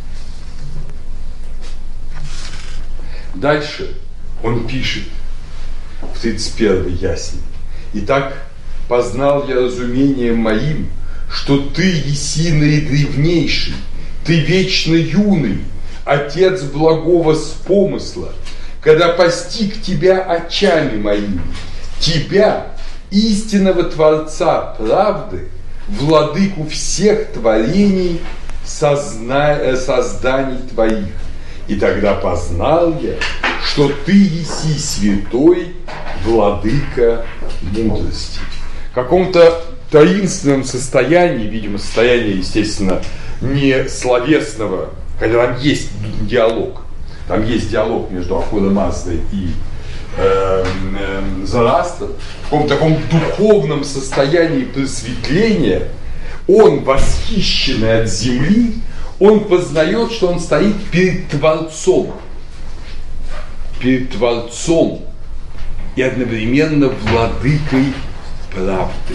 B: Дальше он пишет в 31 ясне. «Итак, познал я разумением моим, что ты еси наидревнейший, ты вечно юный, Отец благого с помысла, когда постиг тебя очами моими, тебя, истинного Творца правды, владыку всех творений, созданий твоих. И тогда познал я, что ты еси святой владыка мудрости». В каком-то таинственном состоянии, видимо, состояние, естественно, не словесного, когда там есть диалог. Там есть диалог между Ахура Маздой и Зороастром. В каком-то таком духовном состоянии просветления он, восхищенный от земли, он познает, что он стоит перед Творцом. Перед Творцом и одновременно владыкой правды.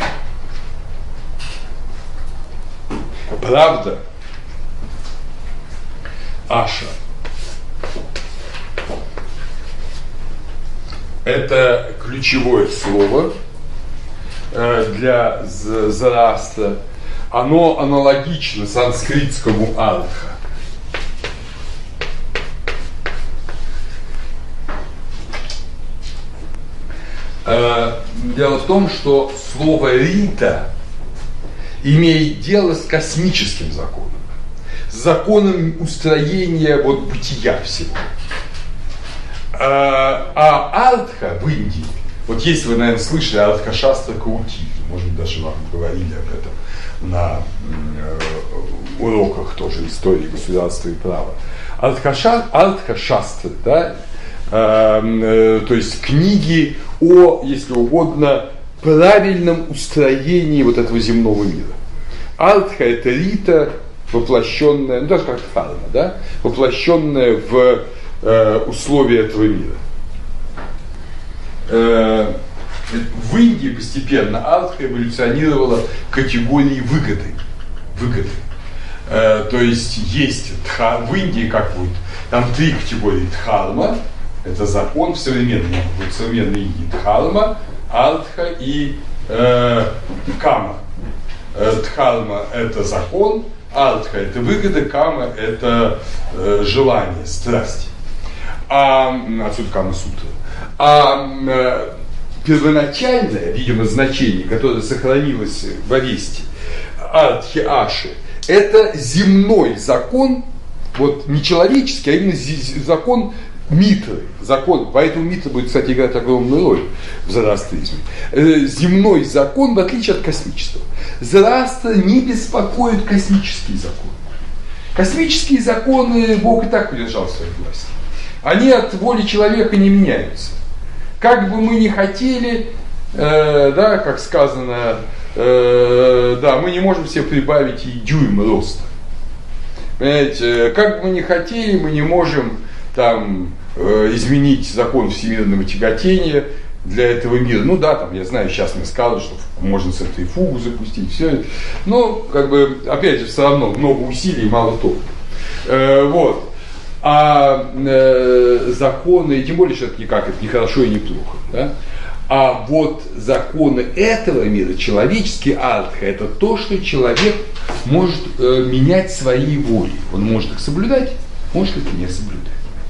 B: Правда, Аша, это ключевое слово для Зороастра. Оно аналогично санскритскому артха. Дело в том, что слово «рита» имеет дело с космическим законом, с законом устроения бытия всего. А артха в Индии, если вы, наверное, слышали Артха-шастра Каутили, может быть, даже вам говорили об этом на уроках тоже истории государства и права. Артха-шастра, да, то есть книги о, если угодно, правильном устроении этого земного мира. Артха – это рита, воплощенная, даже как дхарма, да, воплощенная в условия этого мира. В Индии постепенно артха эволюционировала в категории выгоды. То есть в Индии там 3 категории: дхарма, это закон в современной Индии, дхарма, артха и кама. Дхарма – это закон, артха – это выгода, кама – это желание, страсть. Отсюда Кама-сутра. Первоначальное, видимо, значение, которое сохранилось в Авесте, артхи Аши, это земной закон, не человеческий, а именно закон Митры, закон, поэтому Митра будет, кстати, играть огромную роль в зороастризме. Земной закон, в отличие от космического. Зороастра не беспокоит космические законы. Космические законы Бог и так удержал в своей власти. Они от воли человека не меняются. Как бы мы ни хотели, да, как сказано, да, мы не можем себе прибавить и дюйм роста. Понимаете, как бы мы ни хотели, мы не можем изменить закон всемирного тяготения для этого мира. Я знаю, сейчас мне сказали, что можно центрифугу запустить, все это. Но, опять же, все равно много усилий, мало толку. Законы, и тем более, что это не хорошо и не плохо. Да? А законы этого мира, человеческие артха, это то, что человек может менять своей волей. Он может их соблюдать, может их не соблюдать.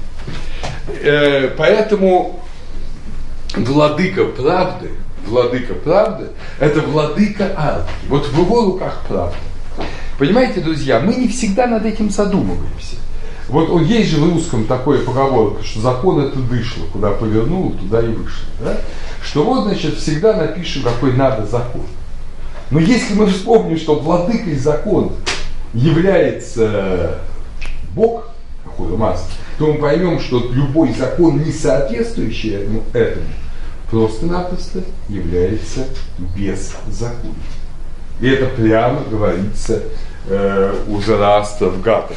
B: Поэтому владыка правды, это владыка артхи. В его руках правда. Понимаете, друзья, мы не всегда над этим задумываемся. Есть же в русском такое поговорка, что закон это дышло, куда повернул, туда и вышло. Да? Что всегда напишем, какой надо закон. Но если мы вспомним, что владыкой закона является Бог, Ахура Мазда, то мы поймем, что любой закон, не соответствующий этому, просто-напросто является беззаконием. И это прямо говорится у Зороастра в Гатах,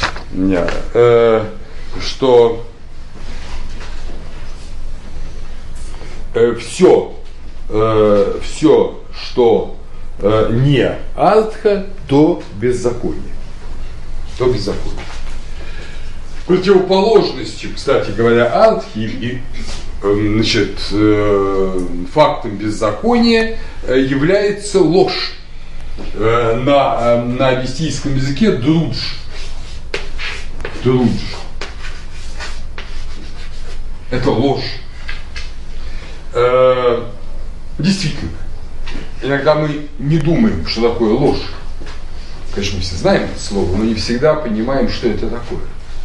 B: что все, что не артха, то беззаконие. То беззаконие. Противоположностью, кстати говоря, артхи и значит, фактом беззакония является ложь. На авестийском языке друдж. Друдж. Это ложь. Действительно, иногда мы не думаем, что такое ложь. Конечно, мы все знаем это слово, но не всегда понимаем, что это такое.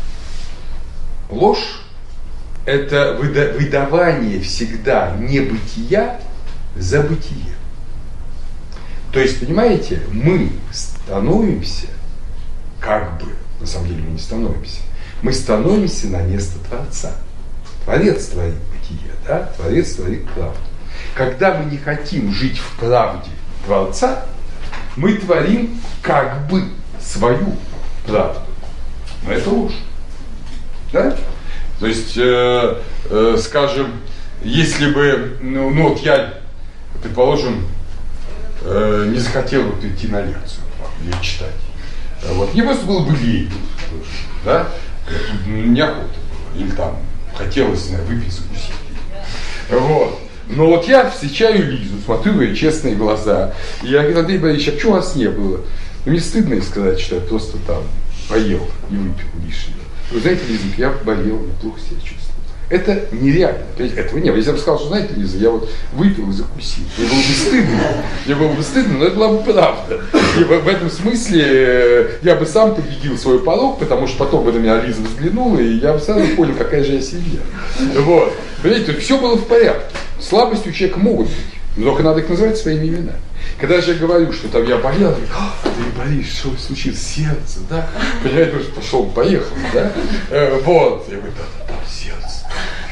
B: Ложь – это выдавание всегда небытия за бытие. То есть, понимаете, мы становимся, как бы, на самом деле мы не становимся, мы становимся на место Творца. Творец творит бытие, да? Творец творит правду. Когда мы не хотим жить в правде Творца, мы творим как бы свою правду. Но это ложь. Да? То есть, скажем, если бы, ну вот я, предположим, не захотел бы прийти на лекцию или читать. Вот. Мне просто было бы лень. Да? Неохота было. Или там хотелось, не знаю, выпить, закусить. Вот. Но вот я встречаю Лизу, смотрю в ее честные глаза. И я говорю: Андрей Борисович, а почему у вас не было? Ну, мне стыдно сказать, что я просто там поел и выпил лишнего. Вы знаете, Лиза, я болел, я плохо себя чувствую. Это нереально. Этого нет. Если я бы сказал, что, знаете, Лиза, я вот выпил и закусил. Мне было бы стыдно. Мне было бы стыдно, но это была бы правда. И в этом смысле я бы сам победил свой порог, потому что потом бы на меня Лиза взглянула, и я бы сразу понял, какая же я семья. Вот. Понимаете, все было в порядке. Слабости у человека могут быть, но только надо их называть своими именами. Когда же я говорю, что там я болел, я говорю: Андрей Борисович, что случилось? Сердце, да? Понимаете, что пошел, поехал, да? Вот. Я говорю: да, сердце.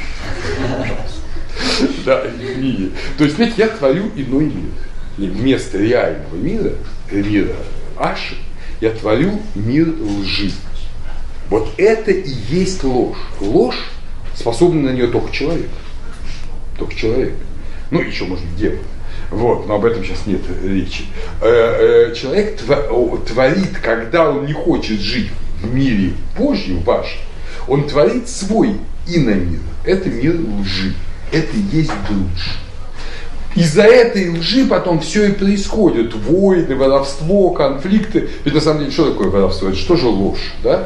B: Да, извини. То есть, видите, я творю иной мир. И вместо реального мира Аши, я творю мир лжи. Вот это и есть ложь. Ложь способна на нее только человек. Только человек. Ну, еще, может быть, демон. Вот, но об этом сейчас нет речи. Человек творит, когда он не хочет жить в мире Божьем, вашем, он творит свой иномир. Это мир лжи. Это и есть друдж. Из-за этой лжи потом все и происходит. Войны, воровство, конфликты. Ведь на самом деле, что такое воровство? Это что же ложь, да?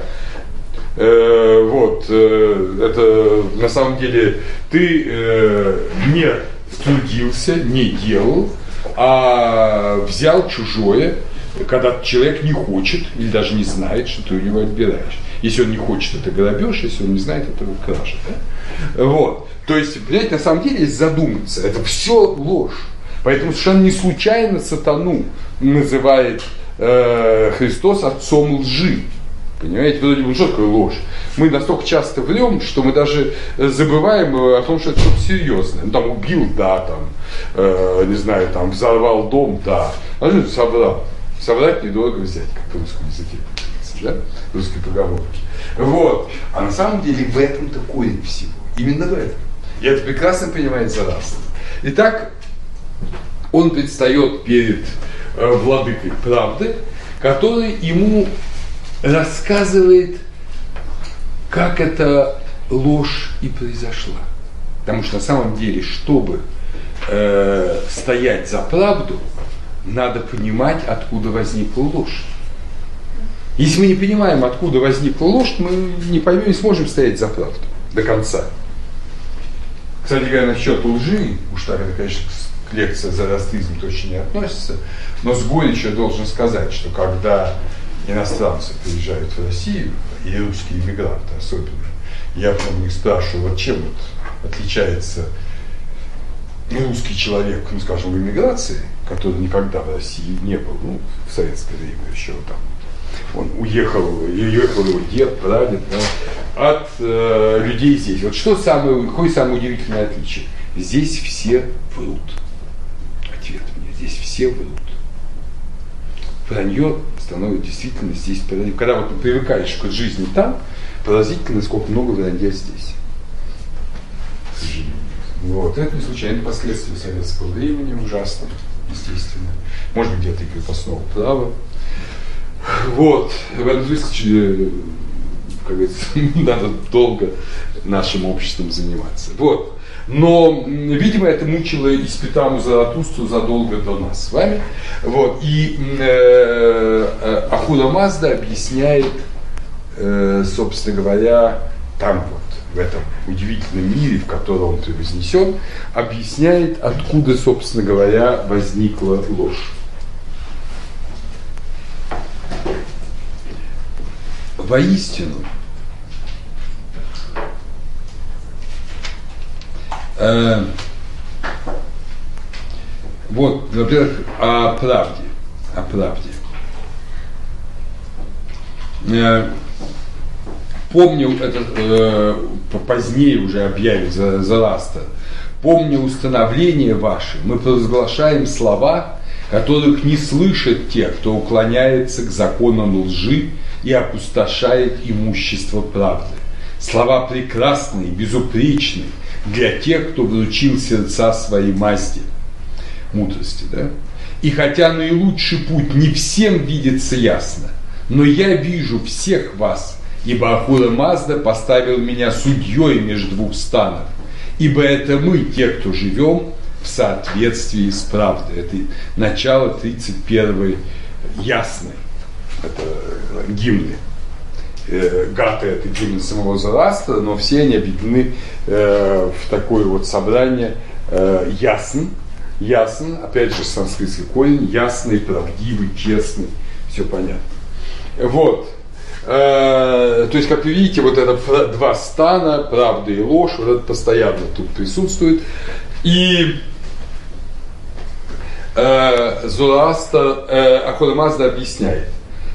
B: Это на самом деле ты не трудился, не делал, а взял чужое, когда человек не хочет или даже не знает, что ты у него отбираешь. Если он не хочет, это грабеж, если он не знает, это кража. Да? Вот. То есть, понимаете, на самом деле, если задуматься, это все ложь. Поэтому совершенно не случайно сатану называет Христос отцом лжи. Понимаете, вроде бы, что такое ложь? Мы настолько часто врем, что мы даже забываем о том, что это что-то серьезное. Ну, там убил, да, там, не знаю, там взорвал дом, да. А что это собрал? Собрать недорого взять, как в русском языке, да? Русской поговорки. Вот. А на самом деле в этом-то корень всего. Именно в этом. И это прекрасно понимает Зороастр. Итак, он предстает перед владыкой правды, который ему рассказывает, как эта ложь и произошла. Потому что на самом деле, чтобы стоять за правду, надо понимать, откуда возникла ложь. Если мы не понимаем, откуда возникла ложь, мы не поймем, не сможем стоять за правду до конца. Кстати говоря, насчет лжи, уж так это, конечно, лекция зороастризм точно не относится, но с горечью я должен сказать, что когда иностранцы приезжают в Россию, и русские иммигранты особенно, я потом их спрашиваю, вот чем вот отличается русский человек, ну скажем, в эмиграции, который никогда в России не был, ну, в советское время еще там, он уехал его дед, прадед, да, от людей здесь. Вот что какое самое удивительное отличие? Здесь все врут. Ответ мне, здесь все врут. Вранье становится действительно здесь. Когда вот привыкаешь к жизни там, поразительно, сколько много вранья здесь. К сожалению. Вот. Это не случайно, последствия советского времени ужасные. естественно. Может быть, где-то и крепостного права. Вот. В этом смысле, как говорится, надо долго нашим обществом заниматься. Вот. Но, видимо, это мучило и Спитаму Заратустру задолго до нас с вами. Вот. И Ахура Мазда объясняет, собственно говоря, там вот, в этом удивительном мире, в котором он превознесен, объясняет, откуда, собственно говоря, возникла ложь. Воистину, вот, во-первых, о правде. Помню, это позднее уже объявит Зороастр, помню установление ваше, мы провозглашаем слова, которых не слышат те, кто уклоняется к законам лжи и опустошает имущество правды. Слова прекрасные, безупречные для тех, кто вручил сердца своей масти, мудрости, да? И хотя наилучший путь не всем видится ясно, но я вижу всех вас, ибо Ахура Мазда поставил меня судьей между двух станов, ибо это мы, те, кто живем в соответствии с правдой. Это начало 31-й ясной, это гимны. Гата — это гимн самого Зороастра, но все они объединены в такое вот собрание ясн, опять же санскритский корень, ясный, правдивый, честный, все понятно. Вот. То есть, как вы видите, вот это два стана, правда и ложь, вот это постоянно тут присутствует. И Зороастр, Ахура Мазда объясняет,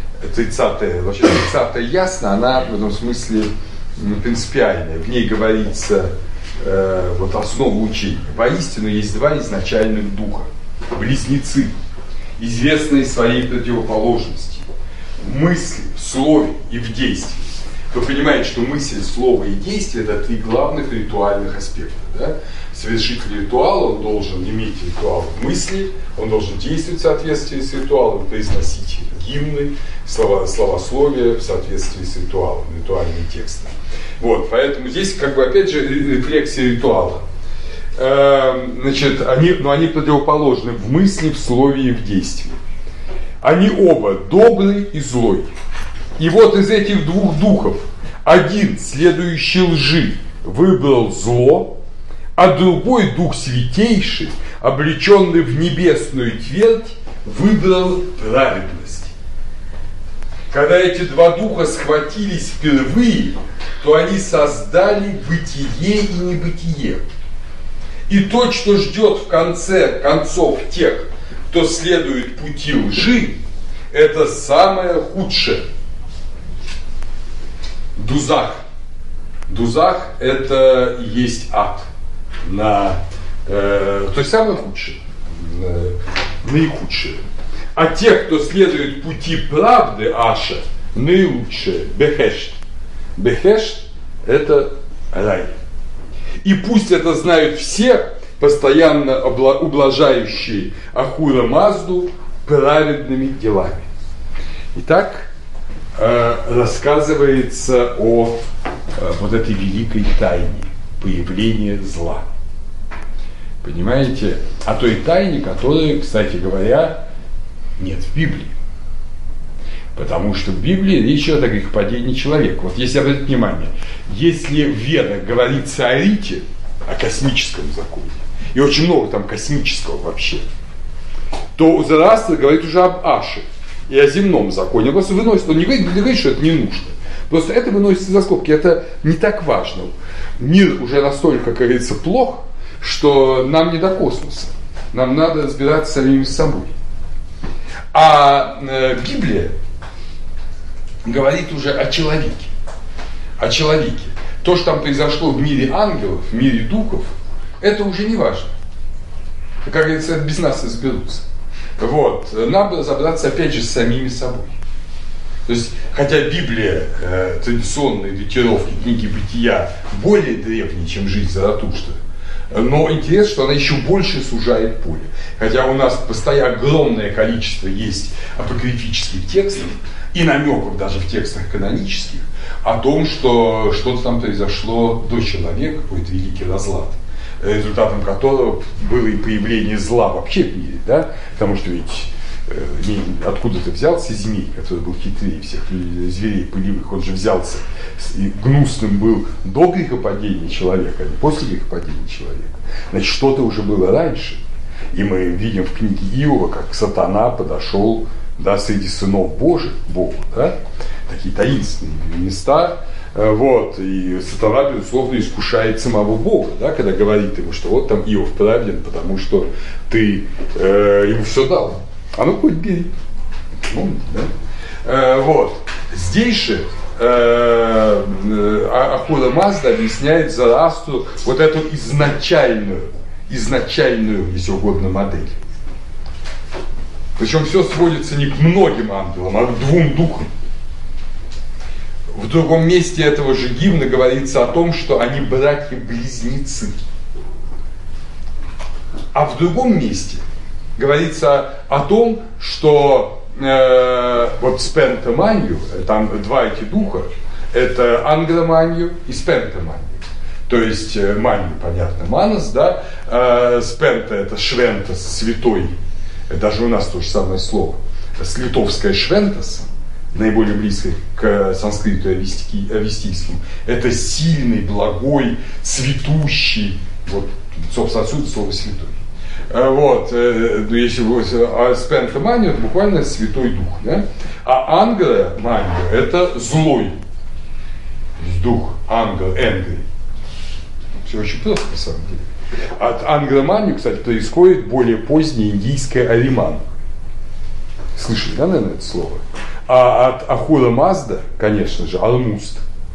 B: 30-я ясна, она в этом смысле принципиальная. В ней говорится вот основа учения. Воистину есть два изначальных духа, близнецы, известные своей противоположностью, в мысли, в слове и в действии. Вы понимаете, что мысль, слово и действие — это три главных ритуальных аспекта. Да? Совершитель ритуала, он должен иметь ритуал в мысли, он должен действовать в соответствии с ритуалом, произносить гимны, словословие в соответствии с ритуалом, ритуальные тексты. Вот, поэтому здесь, как бы, опять же, рефлексия ритуала. Значит, они противоположны в мысли, в слове и в действии. Они оба добрый и злой. И вот из этих двух духов один, следующий лжи, выбрал зло, а другой дух святейший, облеченный в небесную твердь, выбрал праведность. Когда эти два духа схватились впервые, то они создали бытие и небытие. И то, что ждет в конце концов тех, кто следует пути лжи, это самое худшее. Дузах. Дузах — это и есть ад. То есть самое худшее, наихудшее. А тех, кто следует пути правды, Аша, наилучшее, Бехешт. Бехешт — это рай. И пусть это знают все, постоянно ублажающие Ахура Мазду праведными делами. Итак, рассказывается о вот этой великой тайне появления зла. Понимаете? О той тайне, которой, кстати говоря, нет в Библии. Потому что в Библии речь идет о грехопадении человека. Вот если обратить внимание, если в Ведах говорится о Рите, о космическом законе, и очень много там космического вообще, то Зороастр говорит уже об Аше и о земном законе. Он просто выносит, он не говорит, что это не нужно. Просто это выносится за скобки, это не так важно. Мир уже настолько, как говорится, плох, что нам не до космоса. Нам надо разбираться самими с собой. А Библия говорит уже о человеке. О человеке. То, что там произошло в мире ангелов, в мире духов, это уже не важно. Как говорится, без нас разберутся. Вот. Нам бы разобраться опять же с самими собой. То есть, хотя Библия, традиционные датировки книги Бытия более древние, чем жизнь Заратустры, Но интересно, что она еще больше сужает поле. Хотя у нас постоянно огромное количество есть апокрифических текстов и намеков даже в текстах канонических о том, что что-то там произошло до человека, какой-то великий разлад, результатом которого было и появление зла вообще в мире, да? Потому что ведь откуда-то взялся змей, который был хитрее всех зверей полевых, он же взялся, и гнусным был до грехопадения человека, а не после грехопадения человека. Значит, что-то уже было раньше. И мы видим в книге Иова, как сатана подошел, да, среди сынов Божьих, Богу, да, такие таинственные места, вот, и сатана, безусловно, искушает самого Бога, да, когда говорит ему, что вот там Иов праведен, потому что ты ему все дал. А ну хоть бери. Помните, да? Вот. Здесь же Ахура Мазда объясняет Зороастру вот эту изначальную, если угодно, модель. Причем все сводится не к многим ангелам, а к двум духам. В другом месте этого же гимна говорится о том, что они братья-близнецы. А в другом месте говорится о том, что вот спентоманию, там два эти духа, это ангроманию и спентоманию. То есть манию, понятно, манас, да, спента это швентас, святой, даже у нас то же самое слово, с литовское швентас, наиболее близкое к санскриту и авестийскому, это сильный, благой, цветущий, вот, собственно, отсюда слово святой. Вот, если спентомания, это буквально святой дух, да? А ангромания это злой дух, ангел, энгри. Все очень просто на самом деле. От ангромании, кстати, происходит более позднее индийское ариман. Слышали, да, наверное, это слово? А от Ахура Мазда, конечно же, алмуст.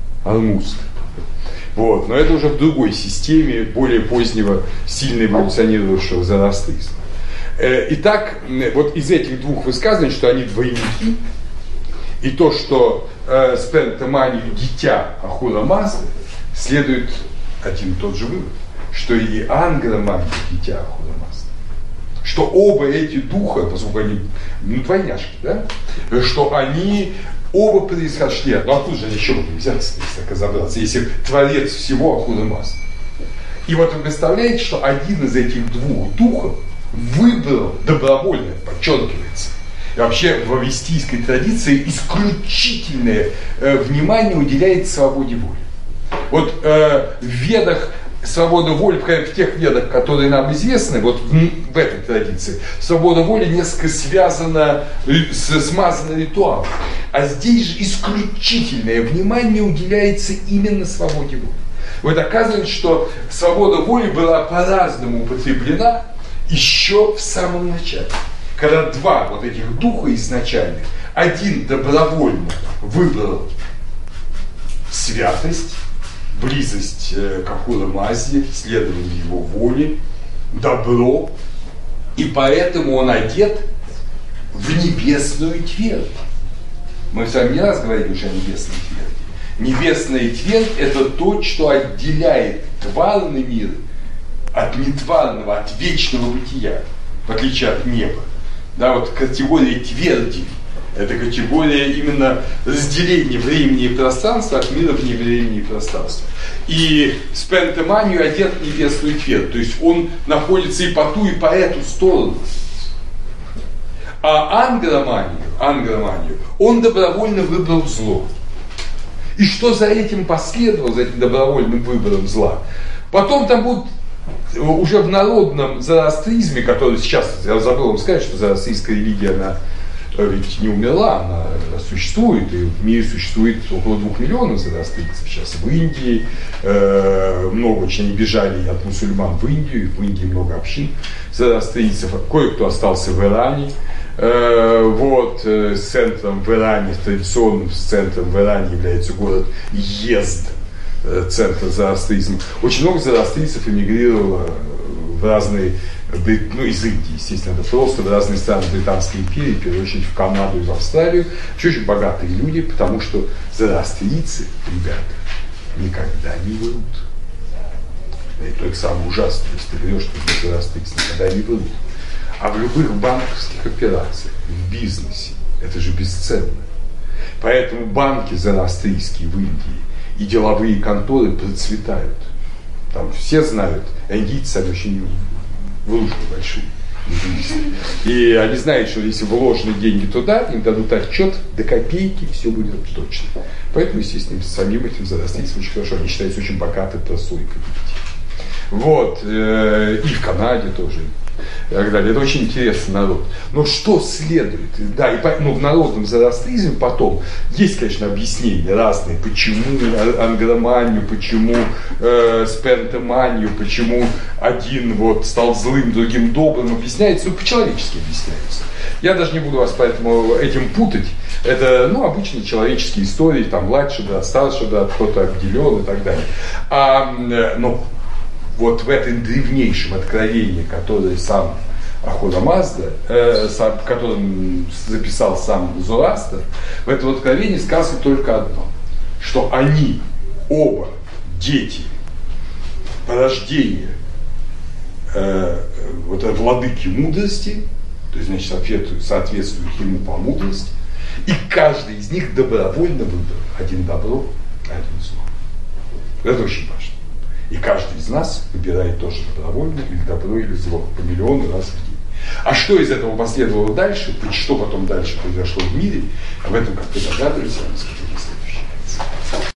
B: Вот, но это уже в другой системе, более позднего, сильно эволюционировавшего зороастризма. Итак, вот из этих двух высказываний, что они двойники, и то, что спентоманию дитя Ахура Мазды, следует один и тот же вывод, что и ангромания дитя Ахура Мазды. Что оба эти духа, поскольку они двойняшки, да, что они оба происшли. Ну откуда же они еще могли взяться, если так разобраться, если творец всего Ахура Мазда. И вот вы представляете, что один из этих двух духов выбрал добровольно, подчеркивается. И вообще в авестийской традиции исключительное внимание уделяет свободе воли. Вот в Ведах свобода воли, в тех ведах, которые нам известны, вот в этой традиции, свобода воли несколько связана, смазана ритуалом. А здесь же исключительное внимание уделяется именно свободе воли. Вот оказывается, что свобода воли была по-разному употреблена еще в самом начале. Когда два вот этих духа изначальных, один добровольно выбрал святость, близость к Ахура Мазде, следование его воле, добро, и поэтому он одет в небесную твердь. Мы с вами не раз говорили уже о небесной тверди. Небесная твердь – это то, что отделяет тварный мир от нетварного, от вечного бытия, в отличие от неба. Да, вот категория тверди – это категория именно разделения времени и пространства от мира вне времени и пространства. И спентоманию одет в небесную твердь, то есть он находится и по ту, и по эту сторону. А ангроманию он добровольно выбрал зло. И что за этим последовало, за этим добровольным выбором зла? Потом там будут уже в народном зороастризме, который сейчас, я забыл вам сказать, что зороастрийская религия, она ведь не умерла, она существует, и в мире существует около 2 миллионов зороастрийцев сейчас в Индии, много очень бежали от мусульман в Индию, в Индии много общин зороастрийцев, кое-кто остался в Иране, вот, центром в Иране, традиционным центром в Иране является город Езд, центр зороастризма. Очень много зороастрийцев эмигрировало в разные, ну, из Индии, естественно, это просто в разные страны Британской империи, в первую очередь в Канаду и в Австралию. Очень богатые люди, потому что зороастрийцы, ребята, никогда не врут. Это только самое ужасное, если ты берешь, что зороастрийцы никогда не врут. А в любых банковских операциях, в бизнесе, это же бесценно. Поэтому банки зороастрийские в Индии и деловые конторы процветают. Там все знают, индийцы сами очень врушки большие. И они знают, что если вложены деньги туда, им дадут отчет до копейки, все будет точно. Поэтому, естественно, самим этим зороастрийцам очень хорошо. Они считаются очень богатой прослойкой. Вот. И в Канаде тоже. И так далее. Это очень интересный народ. Но что следует? Да, и в народном зороастризме потом есть, конечно, объяснения разные, почему ангроманию, почему спентоманию, почему один вот стал злым, другим добрым, объясняется, по-человечески объясняется. Я даже не буду вас поэтому этим путать. Это, обычные человеческие истории, там, младший брат, старший брат, кто-то обделен и так далее. Вот в этом древнейшем откровении, которое сам Ахура Мазда, которым записал сам Зороастр, в этом откровении сказано только одно, что они оба дети порождения владыки мудрости, то есть, значит, соответствуют ему по мудрости, и каждый из них добровольно выбрал один добро, один зло. Это очень важно. И каждый из нас выбирает тоже добровольно, или добро, или зло, по миллиону раз в день. А что из этого последовало дальше, что потом дальше произошло в мире, об этом, как вы догадываетесь, я вам скажу